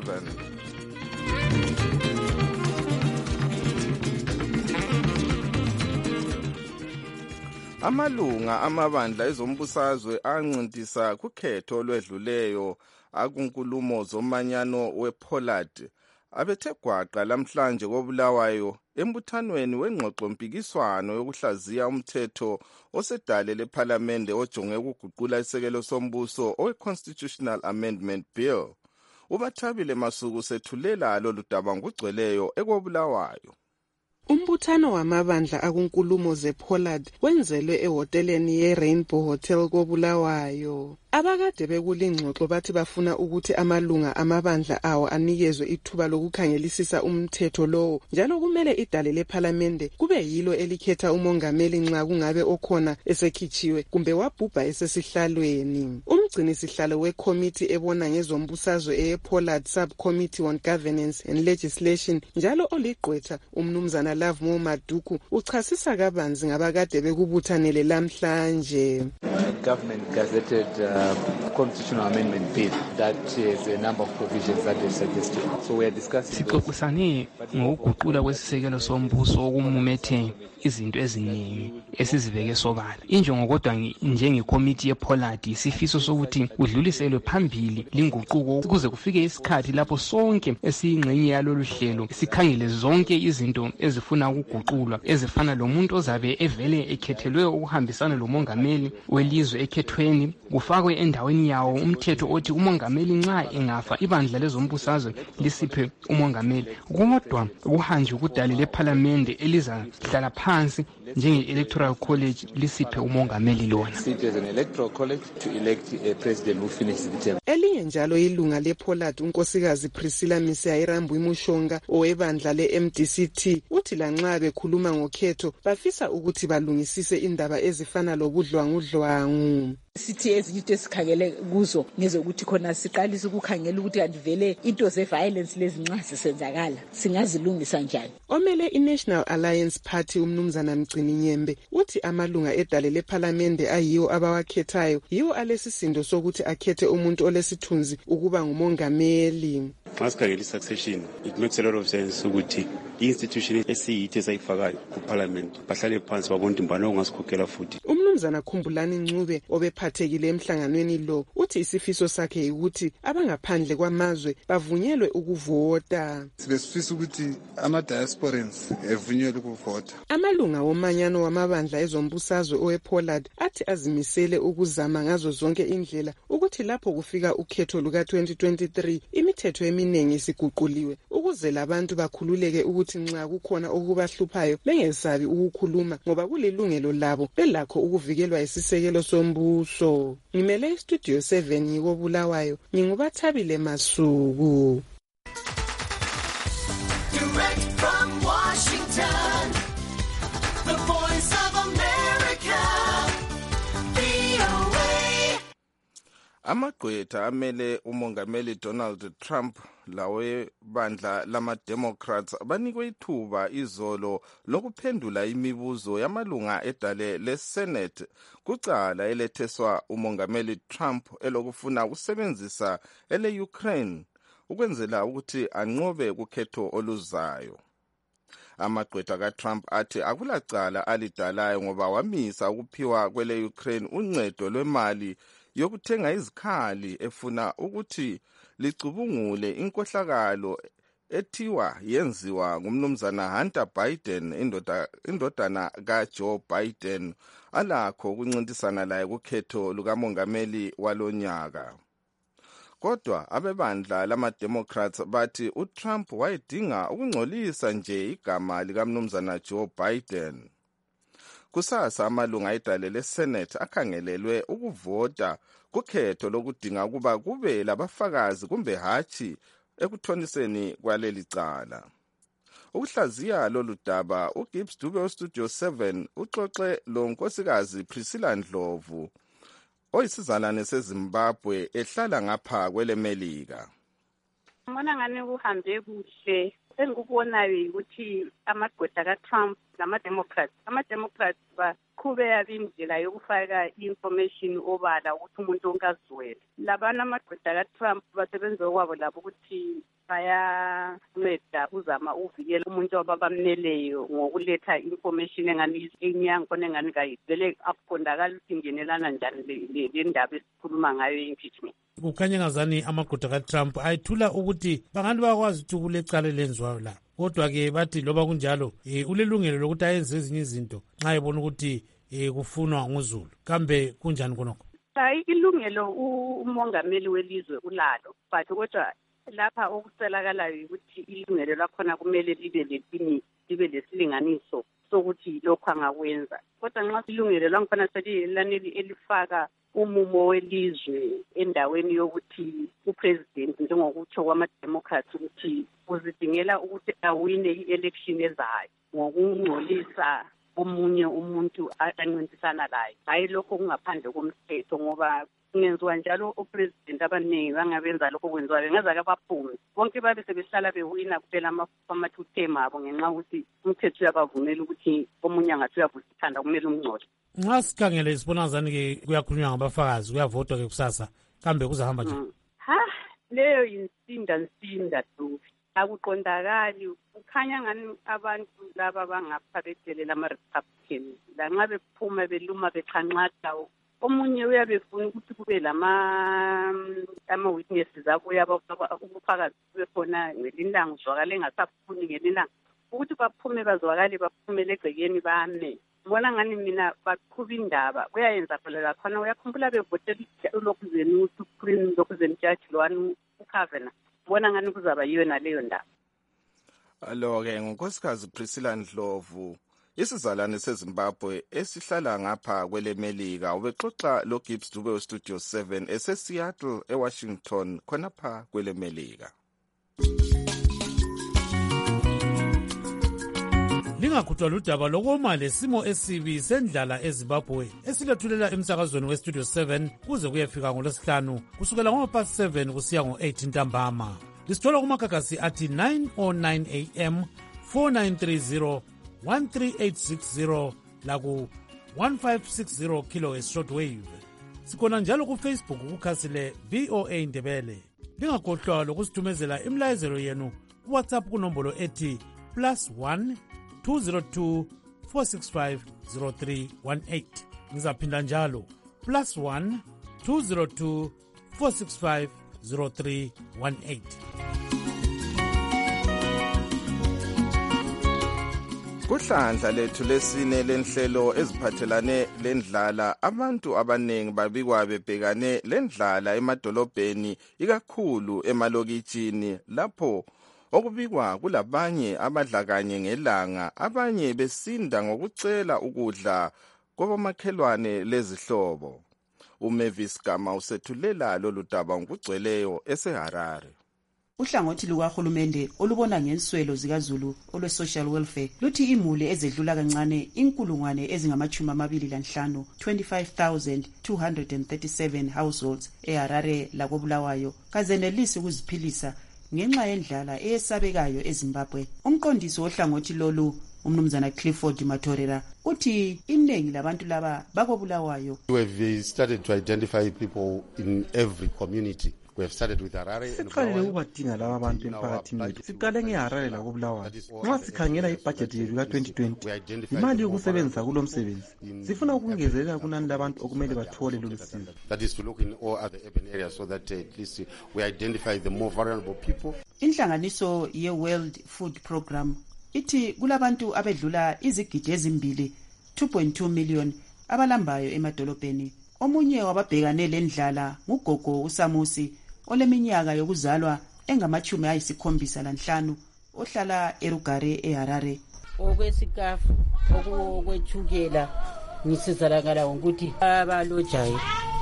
Amalunga amabandla ezombusazwe ancintisa kukhetho olwedluleyo akunkulumo zomanyano wePollard abethe gwaqa lamhlanje koBulawayo embuthanweni wengxoxo mpikiswano yokuhlaziya umthetho osedale lePhalamende ojonge ukuguqula isekelo sombuso owe-Constitutional Amendment Bill. Ubathabile Masuku sethulela lolu daba ngugcweleyo ekoBulawayo. Umbuthano wamabandla akunkulumo zePollard wenzelwe ehoteleni ye-Rainbow Hotel koBulawayo. Abakade bekulingxoxo bathi bafuna ukuthi amalunga amabandla awo anikezwe ithuba lokukhangelisisa umthetho lowo, njalo kumele idale lePhalamende kube yilo elikhetha umongameli nxa kungabe okhona esekhitshiwe kumbe wabhubha esesihlalweni. Umgcini sihlalo wekomiti ebona ngezombusazwe ePollard Subcommittee on Governance and Legislation njalo oligqwetha umnumzana Love Maduku uchasisa kabanzi ngabakade bekubuthanele lamhlanje. Government gazetted constitutional amendment bill that has a number of provisions that they suggested. So we are discussing. Sixoxisane ngokuguqula kwesisekelo sombuso okumumethe izinto eziningi esizibeke sobala. Injongo kodwa njengekomiti yePollard sifiso sokuthi kudluliselwe phambili linguquko ukuze kufike isikhathi lapho sonke esiyingxenye yalolu hlelo sikhangele zonke izinto ezifuna ukuguqulwa ezifana lomuntu ozabe evele ekhethelwe ukuhambisana lomongameli welizwe ekhethweni kufakwe endaweni yawo umthetho othi umongameli nxa engafa ibandla lezombusazwe lisiphe umongameli kodwa kuhanjwe kudale lePhalamende elizahlala phansi njenge-electoral college lisiphe umongameli lona. Sit as an electoral college to elect a president who finishes the term. Elinye kungenjalo ilunga lePollard unkosikazi Priscilla Misiayirambu Mushonga owebandla le-MDCT uthi lanxa bekhuluma ngokhetho bafisa ukuthi balungisise indaba ezifana lobudlwangudlwangu. Sithi ezinye into esikhangele kuzo ngezokuthi khona siqalise ukukhangela ukuthi andivele into ze-violence lezi nxa zisenzakala singazilungisa njani. Omele i-National Alliance Party umnumzana Mgcini Nyembe uthi amalunga edale lephalamende ayiwo abawakhethayo yiwo alesisindo sokuthi akhethe umuntu olesithunzi ukuba ngumongameli. Nxa sikhangela i-succession, it makes a lot of sense ukuthi i-institution esiyithi esayifakayo kuparliament bahlale phansi babona ukuthi mbani ongasikhokhela futhi. Umnumzana Khumbulani Ncube obephathekile emhlanganweni lo uthi isifiso sakhe ukuthi abangaphandle kwamazwe bavunyelwe ukuvota. Sibesifisa ukuthi ama-diasporans evunyelwe ukuvota. Amalunga womanyano wamabandla ezombusazwe owePollard athi azimisele ukuzama ngazo zonke indlela ukuthi lapho kufika ukhetho luka-2023 imithetho eminingi isiguquliwe ukuze labantu bakhululeke ukuthi nxa kukhona okubahluphayo bengesabi ukukhuluma ngoba kulilungelo labo belakho ukuvikelwa isisekelo sombuso. Ngimele iStudio 7 ngikobulawayo ngingubathabile Masuku. Direct from Washington, the voice of America, VOA. Amagqwetha amele umongameli Donald Trump lawe bandla lama-Democrats banikwe ithuba izolo lokuphendula imibuzo yamalunga edale le-Senate kucala eletheswa umongameli Trump elokufuna ukusebenzisa ele-Ukraine ukwenzela ukuthi anqobe ukhetho oluzayo. Amagqwetha kaTrump athi akulacala alidalayo ngoba wamisa ukuphiwa kwele-Ukraine uncedo lwemali yokuthenga izikhali efuna ukuthi licubungule inkohlakalo ethiwa yenziwa ngumnumzana Hunter Biden indodana kaJoe Biden alakho ukuncintisana laye kukhetho lukamongameli walonyaka. Kodwa abebandla lama-Democrats bathi uTrump wayedinga ukungcolisa nje igama likamnumzana Joe Biden. Kusasa amalunga edale le-Senate akhangelelwe ukuvota kukhetho lokudinga ukuba kube labafakazi kumbe hatshi ekuthoniseni kwaleli cala. Ukuhlaziya lolu daba uGibbs Dube weStudio 7 uxoxe lo nkosikazi Priscilla Ndlovu oyisizalwane seZimbabwe ehlala ngapha kwelemelika. Ngibona ngani kuhambe kuhle. Engikubonayo ukuthi amagqwetha kaTrump nama-Democrats baqhubeka indlela yokufaka i-information obala ukuthi umuntu wonke azizwele. Labana amagqwetha kaTrump basebenza kwabo labo ukuthi bayanceda uzama uvikela umuntu ababamneleyo ngokuletha information engani enyankhona engani kayivele akuqondakala ukuthi ingenelana njani le ndaba esikhuluma ngayo impeachment. Kukhanya ngazani amagqwetha kaTrump ayethula ukuthi bangathi bakwazi ukuthi kulecala lenziwayo la. Kodwa-ke bathi loba kunjalo ulelungelo lokuthi ayenze ezinye izinto nxa ebona ukuthi kufunwa nguzulu. Kambe kunjani konokho? Hayi, ilungelo umongameli welizwe ulalo, but kodwa lapha okucelakalayo ukuthi ilungelo lakhona kumele libe lesilinganiso sokuthi lokho angakwenza. Kodwa nxa ilungelo lakhona selilaneli elifaka umumo welizwe endaweni yokuthi upresident njengokutsho kwama-Democrats ukuthi uzidingela ukuthi awine i-election ezayo ngokungcolisa omunye umuntu ancintisana laye. Hayi lokho kungaphandle komthetho ngoba kungenziwa njalo upresident abaningi bangabenza lokho kwenziwa bengazake baphume bonke babe sebehlala bewina kuphela ama-2 term abo ngenxa ukuthi umthetho uyabavumela ukuthi omunye angathi uyavusithanda kumele umngcole. Nxa sikhangele sibona zani-ke kuyakhulunywa ngabafakazi kuyavotwa-ke kusasa kambe kuzahamba nje? Leyo yinsinda tu akuqondakali. Kukhanya ngani abantu laba bangapha bedelela ama-Republican lanxa bephuma beluma beqhanqatha omunye uyabefuna ukuthi kube ama-witnesses abuya ubufakazi bube khona ngelinye ilanga uzwakale engasafuni ngelinye ilanga ukuthi baphume bazwakale baphumele egcekeni bame. Ngibona ngani mina baqhuba indaba kuyayenza phela lakhona uyakhumbula bevotela uLokuzeni uSupreme Lokuzeni Judge lwani uKavanaugh. Ngibona ngani kuzaba yiyo naleyo ndaba. Alo-ke ngunkosikazi Priscilla Ndlovu isizalwane sezimbabwe esihlala ngapha kwelemelika ubexoxa logibbs dube westudio 7 eseseattle ewashington khonapha kwelemelika. Lingakhuthwa ludaba lokoma lesimo esibi sendlala eZimbabwe esilethulela emsakazweni westudio 7 kuze kuyefika ngolwesihlanu kusukela ngo-7 kusiya ngo-8 ntambama. Lisithola kumakagasi athi 9:09 am 4930 13860 laku 1560 kHz shortwave. Sikhona njalo kuFacebook kukhasi le VOA Ndebele. Lingakhohlwa lokusithumezela imlayezelo yenu kuWhatsApp kunombolo ethi +1 202 465 0318. Ngizaphinda njalo +1 202 465 0318. Kuhlandla lethu lesine lenhlelo eziphathelane lendlala, abantu abanengi babikwa bebhekane lendlala emadolobheni ikakhulu emalokitshini lapho okubikwa kulabanye abadla kanye ngelanga, abanye besinda ngokucela ukudla kwabomakhelwane lezihlobo. uMavis Gama usethulela lolu daba ngokugcweleyo eseHarare. Uhlangothi lukahulumende olubona ngenswelo zikaZulu olwe-social welfare luthi imuli ezedlula kancane inkulungwane ezingama-25 25,237 households eHarare lakobulawayo kazenelisi ukuziphilisa ngenxa yendlala eyesabekayo eZimbabwe. Umqondisi wohlangothi lolu umnumzana Clifford Matorera uthi iningi labantu laba bakobulawayo. We have started to identify people in every community. We have started with Harare. Siqalile ukubadinga laba abantu emphakathini wethu. Siqale ngeHarare lakobulawayo. Nxa sikhangela ibudget yethu ka-2020 imali yokusebenzisa kulo msebenzi sifuna ukungezelela kunani labantu okumele bathole lolu sizo. That is to look in all other urban areas so that at least we identify the more vulnerable people. Inhlanganiso ye-World Food Program ithi kulabantu abedlula izigidi ezimbili 2.2 million abalambayo emadolobheni. Omunye wababhekane lendlala ngugogo uSamusi oleminyaka yokuzalwa engama-75 ohlala eRugare eHarare. Okwesikafu okwethukela ngisizalakala ngokuthi abalojayo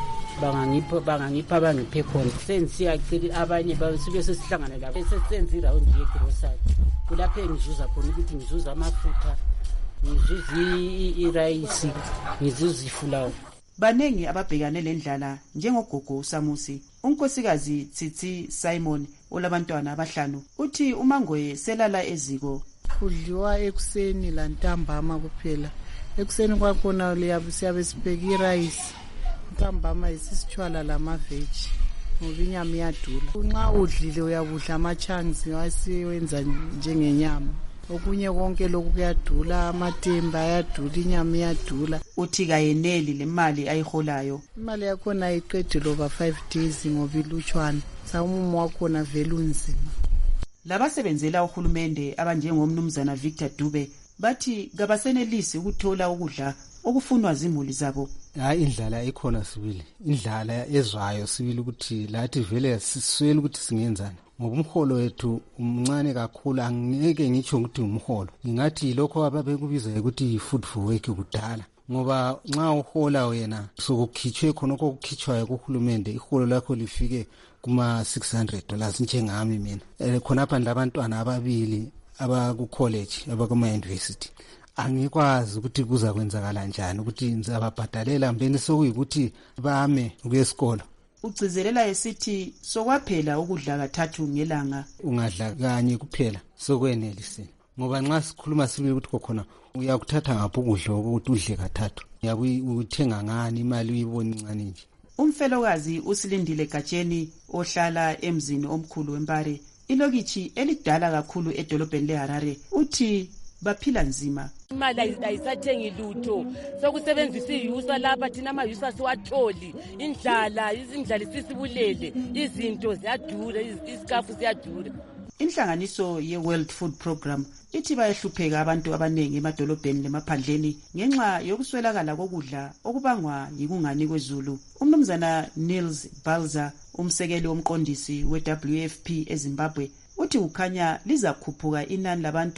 bangangipha bangiphe khona sensiyacela abanye basuke sesihlangana labo sesenza irawundi yegrosari kulapho engizuza khona ukuthi ngizuza amafutha ngizuza irayisi ngizuza ifulawa. Banengi ababhekane lendlala njengogogo uSamusi. Unkosikazi Tsitsi Simon olabantwana abahlanu uthi uMangoye selala eziko. Kudliwa ekuseni lantambama kuphela. Ekuseni kwakhona siyabe sibheka irayisi, ntambama isisithwala lamaveji ngoba inyama iyadula. Nxa udlile uyabudla ama-chunks wasiwenza njengenyama. Okunye konke lokhu kuyadula, amatemba ayadula, inyama iyadula. Uthi kayeneli le mali ayiholayo. Imali yakhona ayiqedi loba 5 days ngoba ilutshwana. Samumo wakhona vele unzima. Labasebenzela uhulumende abanjengomnumzana Victor Dube bathi kabasenelisi ukuthola ukudla okufunwa zimuli zabo. Hayi, indlala ikhona sibili. Indlala ezwayo sibili ukuthi lathi vele siswele ukuthi singenzani. Ngoba umholo wethu umncane kakhulu, angeke ngitsho ukuthi umholo. Ngingathi lokho ababekubiza ukuthi food for work kudala. Ngoba nxa uhola wena sokukhitshwe khonokho kukhitshwayo kuhulumende, iholo lakho lifike kuma $600 njengami mina. Khonapha labantwana ababili abaku-college abakuma-university. Angikwazi ukuthi kuza kwenzakala njani ukuthi ngizababhadalela mbeni sokuyikuthi bame ukuyesikolo. Ugcizelela esithi sokwaphela ukudla kathathu ngelanga. Ungadla kanye kuphela sokwenelisini. Ngoba nxa sikhuluma sibili ukuthi khona uyakuthatha ngapha ukudla ukuthi udle kathathu. Uyakuthenga ngani, imali uyibona incane nje. Umfelokazi uSilindile Gatsheni ohlala emzini omkhulu weMpare, ilokithi elidala kakhulu edolobheni leHarare, uthi baphila nzima. Imali ayisathengi lutho, sokusebenzisa iyusa lapha thina amayusa siwatholi. Indlala isisibulele, izinto ziyadura, isikafu siyadura. Inhlanganiso ye-World Food Program ithi bayehlupheka abantu abanengi emadolobheni lemaphandleni ngenxa yokuswelakala kokudla okubangwa yikungani kwezulu. Umnumzana Nils Balza, umsekeli womqondisi we-WFP eZimbabwe, uthi ukhanya lizakhuphuka inani labantu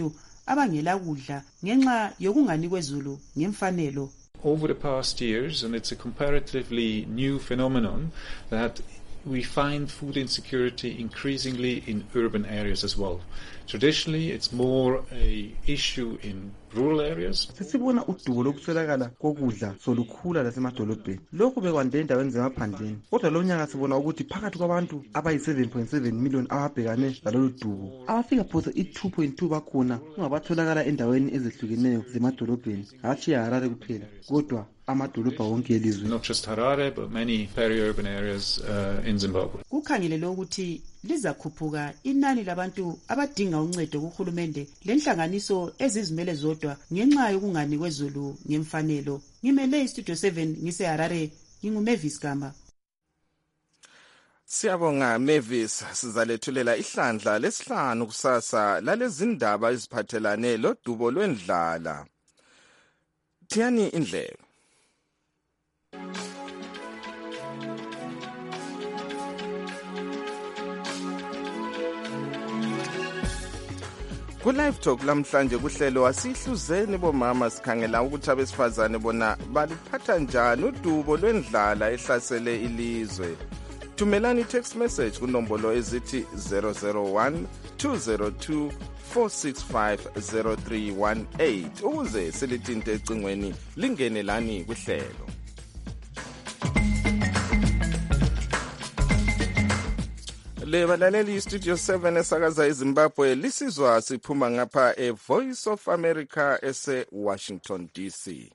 abangela kudla ngenxa yokungani kwezulu ngemfanelo. Over the past years, and it's a comparatively new phenomenon, that we find food insecurity increasingly in urban areas as well. Traditionally, it's more a issue in rural areas. Sisibona udubo lokuswelakala kokudla solukhula lasemadolobheni. Lokhu bekwande endaweni zemaphandleni. Kodwa lo nyaka sibona ukuthi phakathi kwabantu abayi-7.7 million ababhekane lalolu dubo, abafika phose i-2.2 bakhona kungabatholakala endaweni ezehlukeneyo zemadolobheni, hatshi eHarare kuphela, kodwa amadolobha wonke elizwe. Not just Harare, but many peri-urban areas in Zimbabwe. Kukhangelelwe ukuthi lizakhuphuka inani labantu abadinga uncedo kuhulumende lenhlanganiso ezizimele zodwa ngenxa yokungani kwezulu ngemfanelo. Ngimele iStudio 7 ngiseHarare, nginguMavis Gama. Siyabonga Mavis, sizalethulela ihlandla lesihlanu kusasa lalezindaba eziphathelane lodubo lwendlala. Thiyani indlebe. Ku-Live Talk lamhlanje kuhlelo asihluzeni bomama sikhangela ukuthi abesifazane bona baluphatha njani udubo lwendlala ehlasele ilizwe. Thumelani text message kunombolo ezithi 001 202 4650318 ukuze silithinte ecingweni lingene lani kuhlelo. Lebalaleli iStudio 7 esakaza eZimbabwe lisizwa siphuma ngapha eVoice of America ese-Washington DC.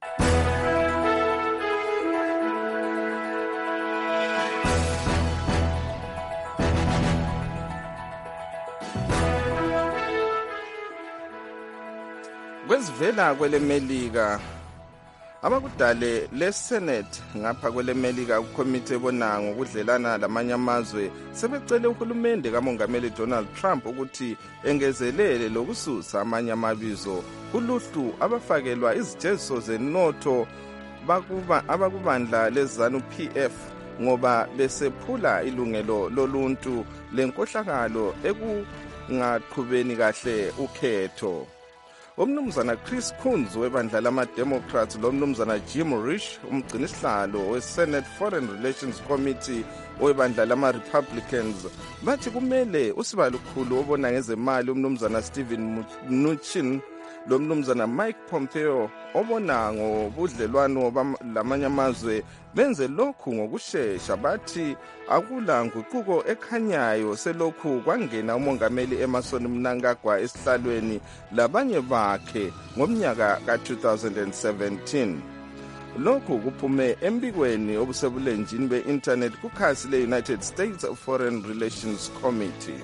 Kwezivela kwelemelika abakudale leSenate ngapha kwelemelika kukomiti ebona ngokudlelana lamanye amazwe sebecele uhulumende kamongameli Donald Trump ukuthi engezelele lokususa amanye amabizo kuluhlu abafakelwa izijeziso zenotho abakubandla lezanu PF ngoba besephula ilungelo loluntu lenkohlakalo ekungaqhubeni kahle ukhetho. Umnumzana Chris Coons webandla lama-Democrats lomnumzana Jim Risch umgcinisihlalo we-Senate Foreign Relations Committee webandla lama-Republicans bathi kumele usibalukhulu obona ngezemali umnumzana Steven Mnuchin lomnumzana Mike Pompeo obona ngobudlelwano lamanye amazwe benze lokhu ngokushesha bathi akula nguquko ekhanyayo selokhu kwangena umongameli Emmerson Mnangagwa esihlalweni labanye bakhe ngomnyaka ka-2017. Lokhu kuphume embikweni obusebulenjini be-internet kukhasi le-United States Foreign Relations Committee.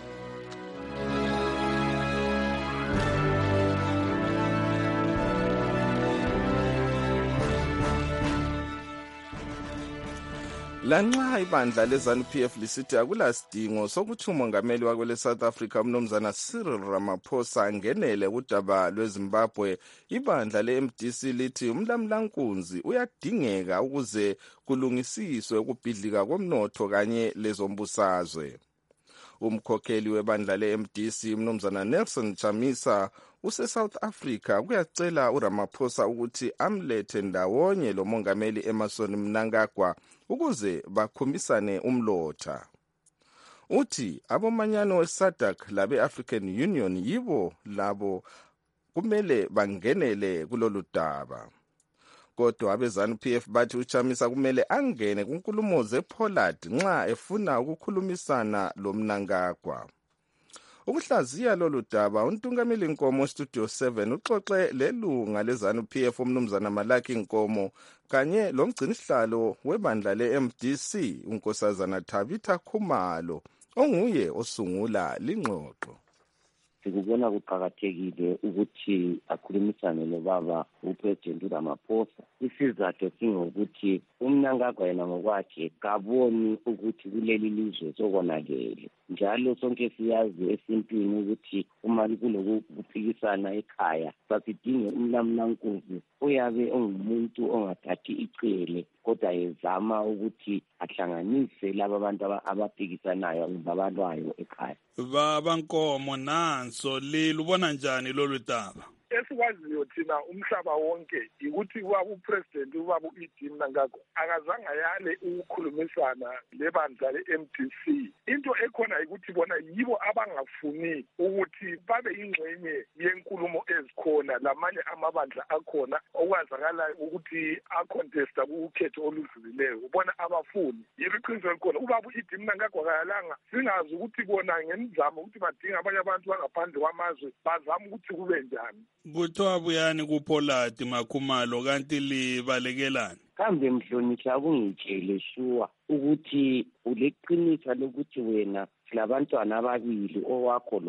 Lanxa ibandla lezanu-PF lisithi akulasidingo sokuthi umongameli wakwele South Africa umnumzana Cyril Ramaphosa angenele udaba lweZimbabwe, ibandla le-MDC lithi umlamlankunzi uyadingeka ukuze kulungisiswe ukubhidlika komnotho kanye lezombusazwe. Umkhokheli webandla le-MDC umnumzana Nelson Chamisa use-South Africa kuyacela uRamaphosa ukuthi amlethe ndawonye lo mongameli Emmerson Mnangagwa ukuze bakhumisane umlotha. Uthi abomanyano we-SADC labe-African Union yibo labo kumele bangenele kulolu daba. Kodwa abezanu-PF bathi uChamisa kumele angene kunkulumo zePollard nxa efuna ukukhulumisana lo Mnangagwa. Ukuhlaziya lolu daba untungameli Nkomo Studio 7 uxoxe lelunga lezanu-PF umnumzana Malaki Nkomo kanye lomgcinisihlalo webandla le-MDC unkosazana Thabitha Khumalo onguye osungula lingxoxo. Sikubona kuqakathekile ukuthi akhulumisane nobaba uPresident uRamaphosa. Isizathu singokuthi uMnangagwa yena ngokwakhe kaboni ukuthi kuleli lizwe sokonakele. Njalo sonke siyazi esintwini ukuthi uma kulokuphikisana ekhaya sasidinge umlamlankunzi oyabe ongumuntu ongathathi icele kodwa ezama ukuthi ahlanganise laba abantu abaphikisanayo ngabalwayo ekhaya. Baba Nkomo, nanso lubona njani lolu daba? Esikwaziyo thina umhlaba wonke ukuthi ubaba upresident ubaba uEdim Mnangagwa akazange yale ukukhulumisana lebandla le-MDC. Into ekhona ukuthi bona yibo abangafuni ukuthi babe ingxenye yenkulumo ezikhona lamanye amabandla akhona okwazakala ukuthi acontesta ukhetho oludlulileyo. Ubona abafuni yibo iqiniso elikhona. Ubaba uEdim Mnangagwa kayalanga singazi ukuthi bona ngemizamo ukuthi badinga abanye abantu bangaphandle kwamazwe bazama ukuthi kube njani. Kuthiwa buyani kuPolati Makhumalo kanti libalekelani? Kambe Mhlonishwa akungitshele shuwa ukuthi uleqiniso lokuthi wena silabantwana ababili owakho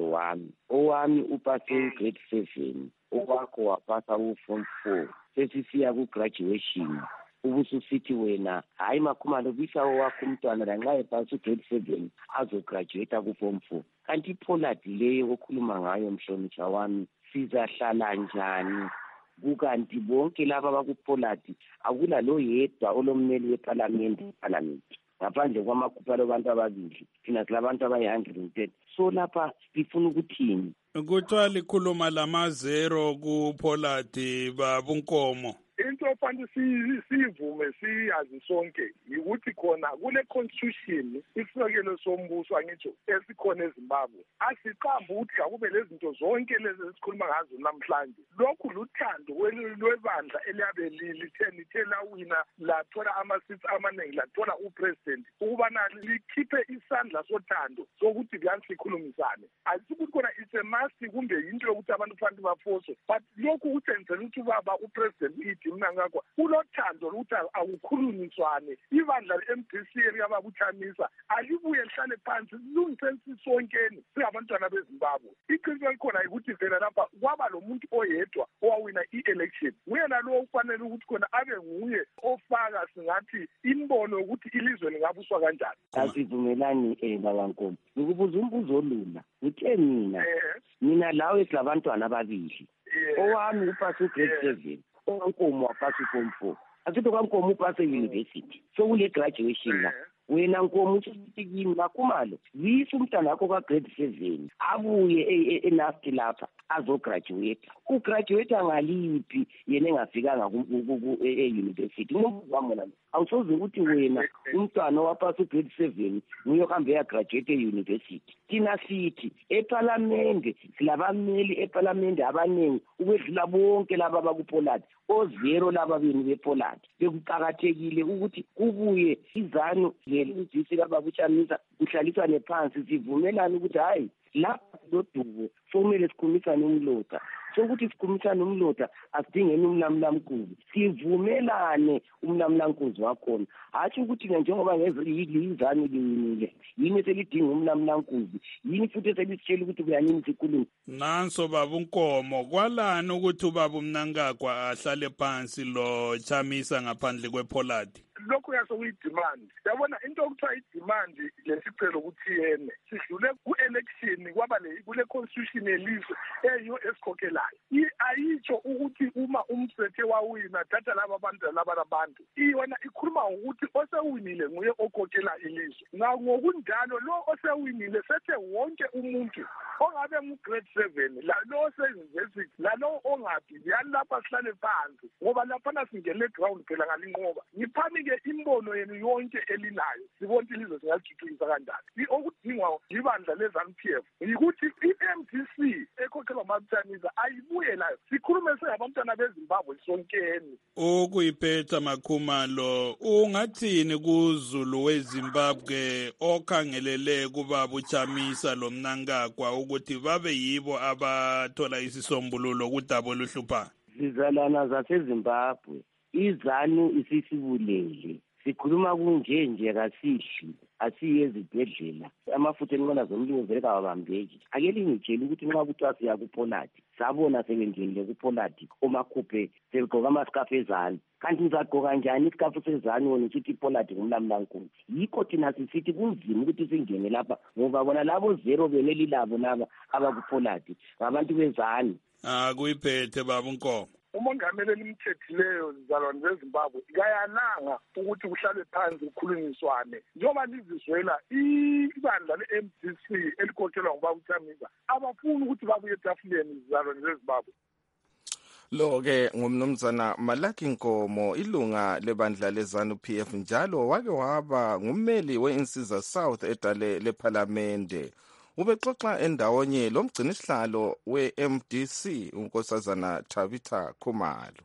owami upase grade 7 owakho wapasa uform 4 sesisiya ku-graduation ubususithi wena hayi Makhumalo bisa owakho umntwana lanxa epasa grade 7 azograduate ku-form 4 kanti iPolati leyo okhuluma ngayo Mhlonishwa wami sizahlala njani kukanti bonke laba bakuPolati akula lo yedwa olommeli weparlament ngaphandle kwamakhuphalo abantu ababili thina silabantu abayi-110 so lapha sifuna ukuthini kuthiwa likhuluma lama-0 kuPolati Baba Nkomo. Into ofanele siyivume siyazi sonke ukuthi khona kule constitution isisekelo sombuso angitsho esikhona eZimbabwe asiqambe ukuthi akube lezinto zonke lezi esikhuluma ngazo namhlanje. Lokhu luthando lwebandla eliyabe lithe lawina lathola ama-seats amaningi lathola upresident ukubana likhiphe isandla sothando sokuthi kuyani sikhulumisane. Asikuthi khona it's a must kumbe yinto yokuthi abantu kufanele bafoswe, but lokhu kutshengisa ukuthi ubaba upresident uEdim Mnangagwa ulothando lokuthi akukhulunyiswane. Ibandla le-MDC eliyababuthanisa alibuye lihlale phansi silungiseni sonkeni singabantwana beZimbabwe. Iqiniso elikhona ukuthi vele lapha kwaba lo muntu oyedwa owawina i-election nguyena lo ufanele ukuthi khona abe nguye ofaka singathi imbono ukuthi ilizwe lingabuswa kanjani. Asivumelani Baba Nkomo, ngikubuza umbuzo olula ngithe mina lawe silabantwana ababili owami upase grade 7 owankomo wapasa uform 4 asithi kwaNkomo upase university sokule graduation la wena Nkomo usithi kimi Makhumalo yisa umntana wakho ka-grade 7 abuye enasti lapha azograduate ugraduate ngaliphi yena engafikanga e-university. Ngombuzo wami wona awusoze ukuthi wena umntwana wapasa u-grade 7 nguye ohambe yagraduate e-university. Thina sithi eParliament silabameli eParliament abaningi ukwedlula bonke laba bakuPolati o0 laba benu bePolati. Bekuqakathekile ukuthi kubuye izanu leLUDC lababutshamisa kuhlalisane phansi sivumelane ukuthi hayi lapha lodubo somele sikhumisane umlota sokuthi sikhumisane umlota asidingeni umlamlamkuzi sivumelane umlamlamkuzi wakhona hathi ukuthi njengoba ngezizanu liwinile yini selidinga umlamlamkuzi yini futhi selisitshela ukuthi kuyanini sikhuluma. Nanso Baba Nkomo kwalani ukuthi ubaba Mnangagwa ahlale phansi lo Chamisa ngaphandle kwePolati? Lokho yasokuyidemand yabona into okuthiwa idemand lesicelo ukuthi yene sidlule ku-election kwaba kule constitution yelizwe eyiyo esikhokhelayo ayitsho ukuthi uma umthetho wawina thatha laba bantu labantu yona ikhuluma ngokuthi osewinile nguye okhokhela ilizwe. Ngokunjalo lo osewinile sethe wonke umuntu ongabe ngu-grade 7 lo ose-university lalo ongaphi yalapha sihlale phansi ngoba laphana singene ground phela ngalinqoba ngiphamike imbono yenu yonke elinayo sibona ilizwe singathuthukisa kanjani. Okudingwa ibandla le-ZANU-PF yikuthi i-MDC ekhokhelwa amaButhanisa ayibuye layo sikhulume singabantwana beZimbabwe sonkeni. Ukuyiphetha Makhumalo ungathini kuZulu weZimbabwe okhangelele kubaba uChamisa lo Mnangagwa ukuthi babe yibo abathola isisombululo kudaba oluhluphayo? Zizalwana zaseZimbabwe izanu isisibulele sikhuluma kunje kasihli asiye ezibhedlela amafutha enqola zomlungu vele kawabambeki. Ake lingitshela ukuthi nxa kuthiwa siya kuPolati sabona sebengenile kuPolati omakhuphe segqoka amasikafu ezanu kanti ngizagqoka njani isikafu sezanu wona ukuthi iPolati ngumlamlankulu? Yikho thina sisithi kunzima ukuthi singene lapha ngoba bona labo 0 beneli labo laba abakuPolati ngabantu bezanu. Kuyiphethe Baba Nkomo. umongameli elimkhethileyo zizalwane zezimbabwe kayananga ukuthi kuhlale phansi kukhulunyiswane njengoba lizizwela ibandla le-MDC elikhokhelwa ngubaba uThamisa abafuni ukuthi babuye etafuleni zizalwane zezimbabwe. Lo-ke ngumnumzana Malaki Nkomo, ilunga lebandla leZANU-PF, njalo wake waba ngummeli we-Insiza South edale lephalamende. Ubexoxa endawonye lomgcinisihlalo we-MDC unkosazana Tabitha Khumalo.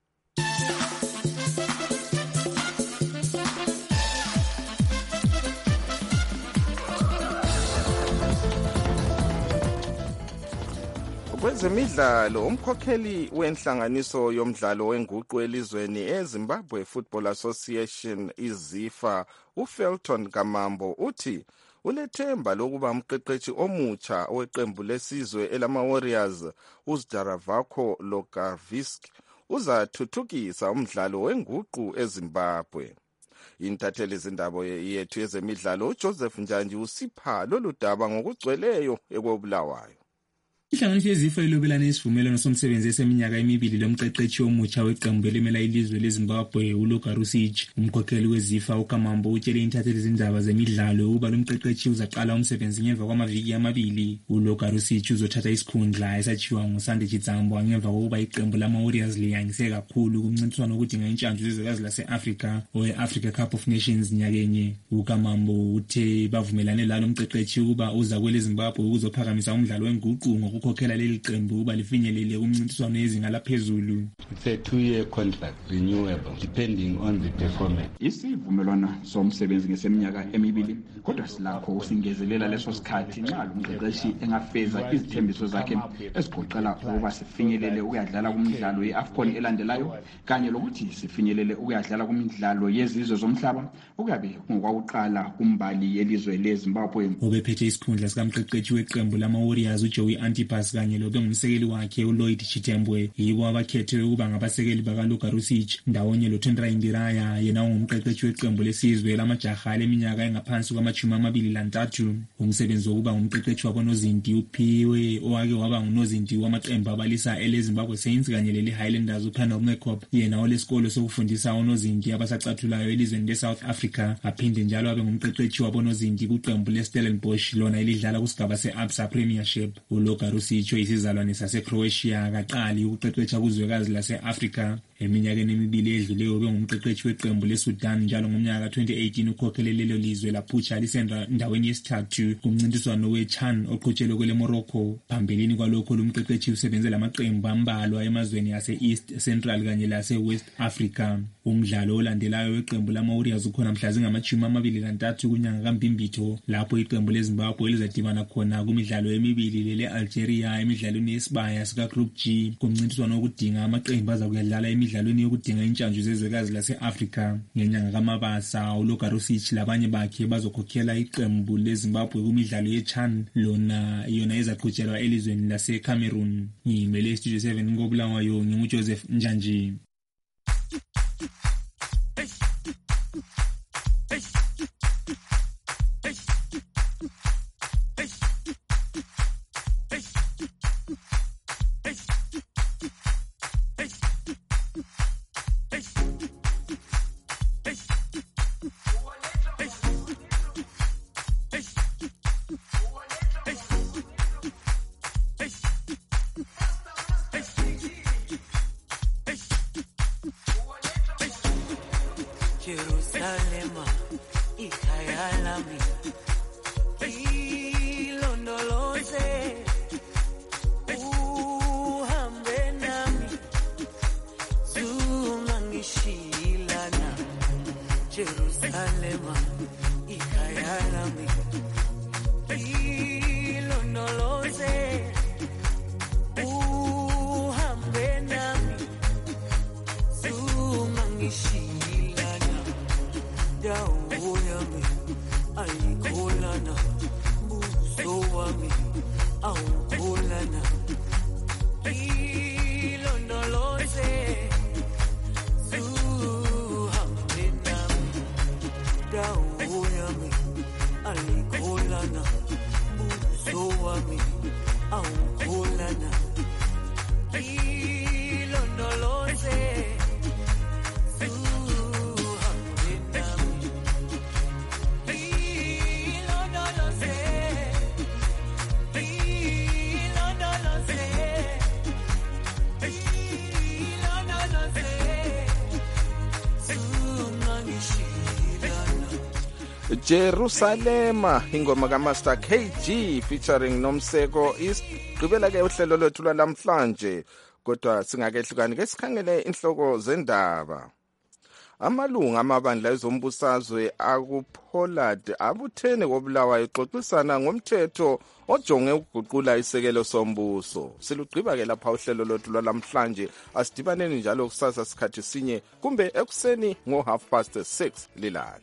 Kwezemidlalo, umkhokheli wenhlanganiso yomdlalo wenguqu elizweni eZimbabwe Football Association iZIFA uFelton Kamambo uthi ulethemba lokuba umqeqeshi omutsha weqembu lesizwe elama-Warriors uZdaravko Lokarvisk uzathuthukisa umdlalo wenguqu eZimbabwe. Intatheli zindaba yethu yezemidlalo uJoseph Njanji usipha lolu daba ngokugcweleyo ekobulawayo. Inhlanganiso yeZIFA ilobelane isivumelwano somsebenzi eseminyaka emibili lomqeqeshi omutsha weqembu elimela ilizwe leZimbabwe uLokarusich. Umkhokheli weZIFA uKamambo utshele intatheli zindaba zemidlalo ukuba lo mqeqeshi uzaqala umsebenzi ngemva kwamaviki amabili. uLokarusich uzothatha isikhundla esachiwa nguSande Chitsambo ngemva kokuba iqembu lama-Warriors liyangise kakhulu kumncintiswano wokudinga intshantshu zezwekazi lase-Afrika owe-Africa Cup of Nations nyakenye. uKamambo uthe bavumelane lalo mqeqeshi ukuba uza kwele Zimbabwe ukuzophakamisa umdlalo wenguqu ukukhokhela leli qembu ukuba lifinyelele umncintiswano yezinga laphezulu. It's a 2-year contract, renewable, depending on the performance. Isivumelwano somsebenzi ngeseminyaka emibili, kodwa silakho usingezelela leso sikhathi nxa umqeqeshi engafeza izithembiso zakhe esigoqela ukuba sifinyelele ukuyadlala kumidlalo ye-AFCON elandelayo kanye lokuthi sifinyelele ukuyadlala kumidlalo yezizwe zomhlaba okuyabe kungokwakuqala kumbali yelizwe leZimbabwe. Ubephethe isikhundla sikamqeqeshi weqembu lama-Warriors uJoey Antipas kanye lobe ngumsekeli wakhe uLloyd Chitembwe yibo abakhethiwe ukuba ngabasekeli bakaLokarusich ndawonye loTendra Indiraya yena ungumqeqeshi weqembu lesizwe lamajaha leminyaka engaphansi kwama-23. Umsebenzi wokuba ngumqeqeshi wabonozinti uphiwe owake waba ngunozinti wamaqembu abalisa eleZimbabwe Saints kanye lele-Highlanders uPanel Mekop yena olesikolo sokufundisa onozinti abasacathulayo elizweni leSouth Africa, aphinde njalo abe ngumqeqeshi wabonozinti kuqembu leStellenbosch lona elidlala kusigaba se-ABSA Premiership. uLokarusich oyisizalwane saseCroatia kaqali ukuqeqesha kuzwekazi lase-Afrika. Eminyakeni emibili edluleyo ubengumqeqeshi weqembu leSudan njalo ngomnyaka ka-2018 ukhokhele lelo lizwe laphutsha lisendaweni yesithathu kumncintiswano weChan oqhutshelwe kweleMorocco. Phambilini kwalokho lumqeqeshi usebenze lamaqembu ambalwa emazweni ase-East Central kanye lase-West Africa. Umdlalo olandelayo weqembu lama-Warriors ukhona mhla zingama-23 kunyanga kaMbimbitho lapho iqembu leZimbabwe lizadibana khona kumidlalo emibili lele-Algeria emidlalweni yesibaya sika-Group G kumncintiswano wokudinga amaqembu azakuyadlala emidlalweni yokudinga intshantshu zezwekazi lase-Afrika. Ngenyanga kaMabasa uLokarusich labanye bakhe bazokhokhela iqembu leZimbabwe kumidlalo yeChan yona ezaqhutshelwa elizweni laseCameroon. Ngimele Studio 7 ngobulawayo nginguJoseph Njanji. Jerusalema ikhaya lami ilondoloze uhambe nami zungangishilana Jerusalema ikhaya lami ilondoloze uhambe nami zungangishilana dawo yami ayikholana buso wami awukholana ilondoloze zuhambe nami dawo yami ayikholana buso wami awukholana ilondoloze Jerusalema ingoma kaMaster KG featuring Nomseko isigqibela ke uhlelo lwethu lwalamhlanje kodwa singakehlukani ke sikhangele inhloko zendaba. Amalunga amabandla ezombusazwe akuPollard abuthene koBulawayo exoxisana ngomthetho ojonge ukuguqula isekelo sombuso. Silugqiba ke lapha uhlelo lwethu lwalamhlanje, asidibaneni njalo kusasa sikhathi sinye kumbe ekuseni ngo6:30 lilala.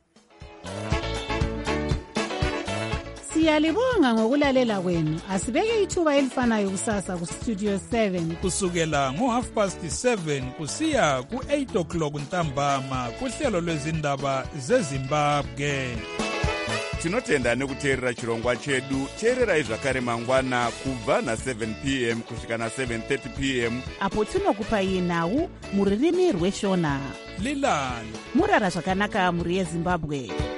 Siyalibonga ngokulalela kwenu. Asibeke ithuba elifanayo kusasa ku Studio 7 kusukela ngo7:30 kusiya ku8:00 ntambama kuhlelo lwezindaba zeZimbabwe. Tinotenda nekuteerera chirongwa chedu. Teererai zvakare mangwana kubva na7 p.m. kusvika na7:30 p.m. apo tinokupai nhau muririmi rweshona. Lilani murara zvakanaka muri yeZimbabwe.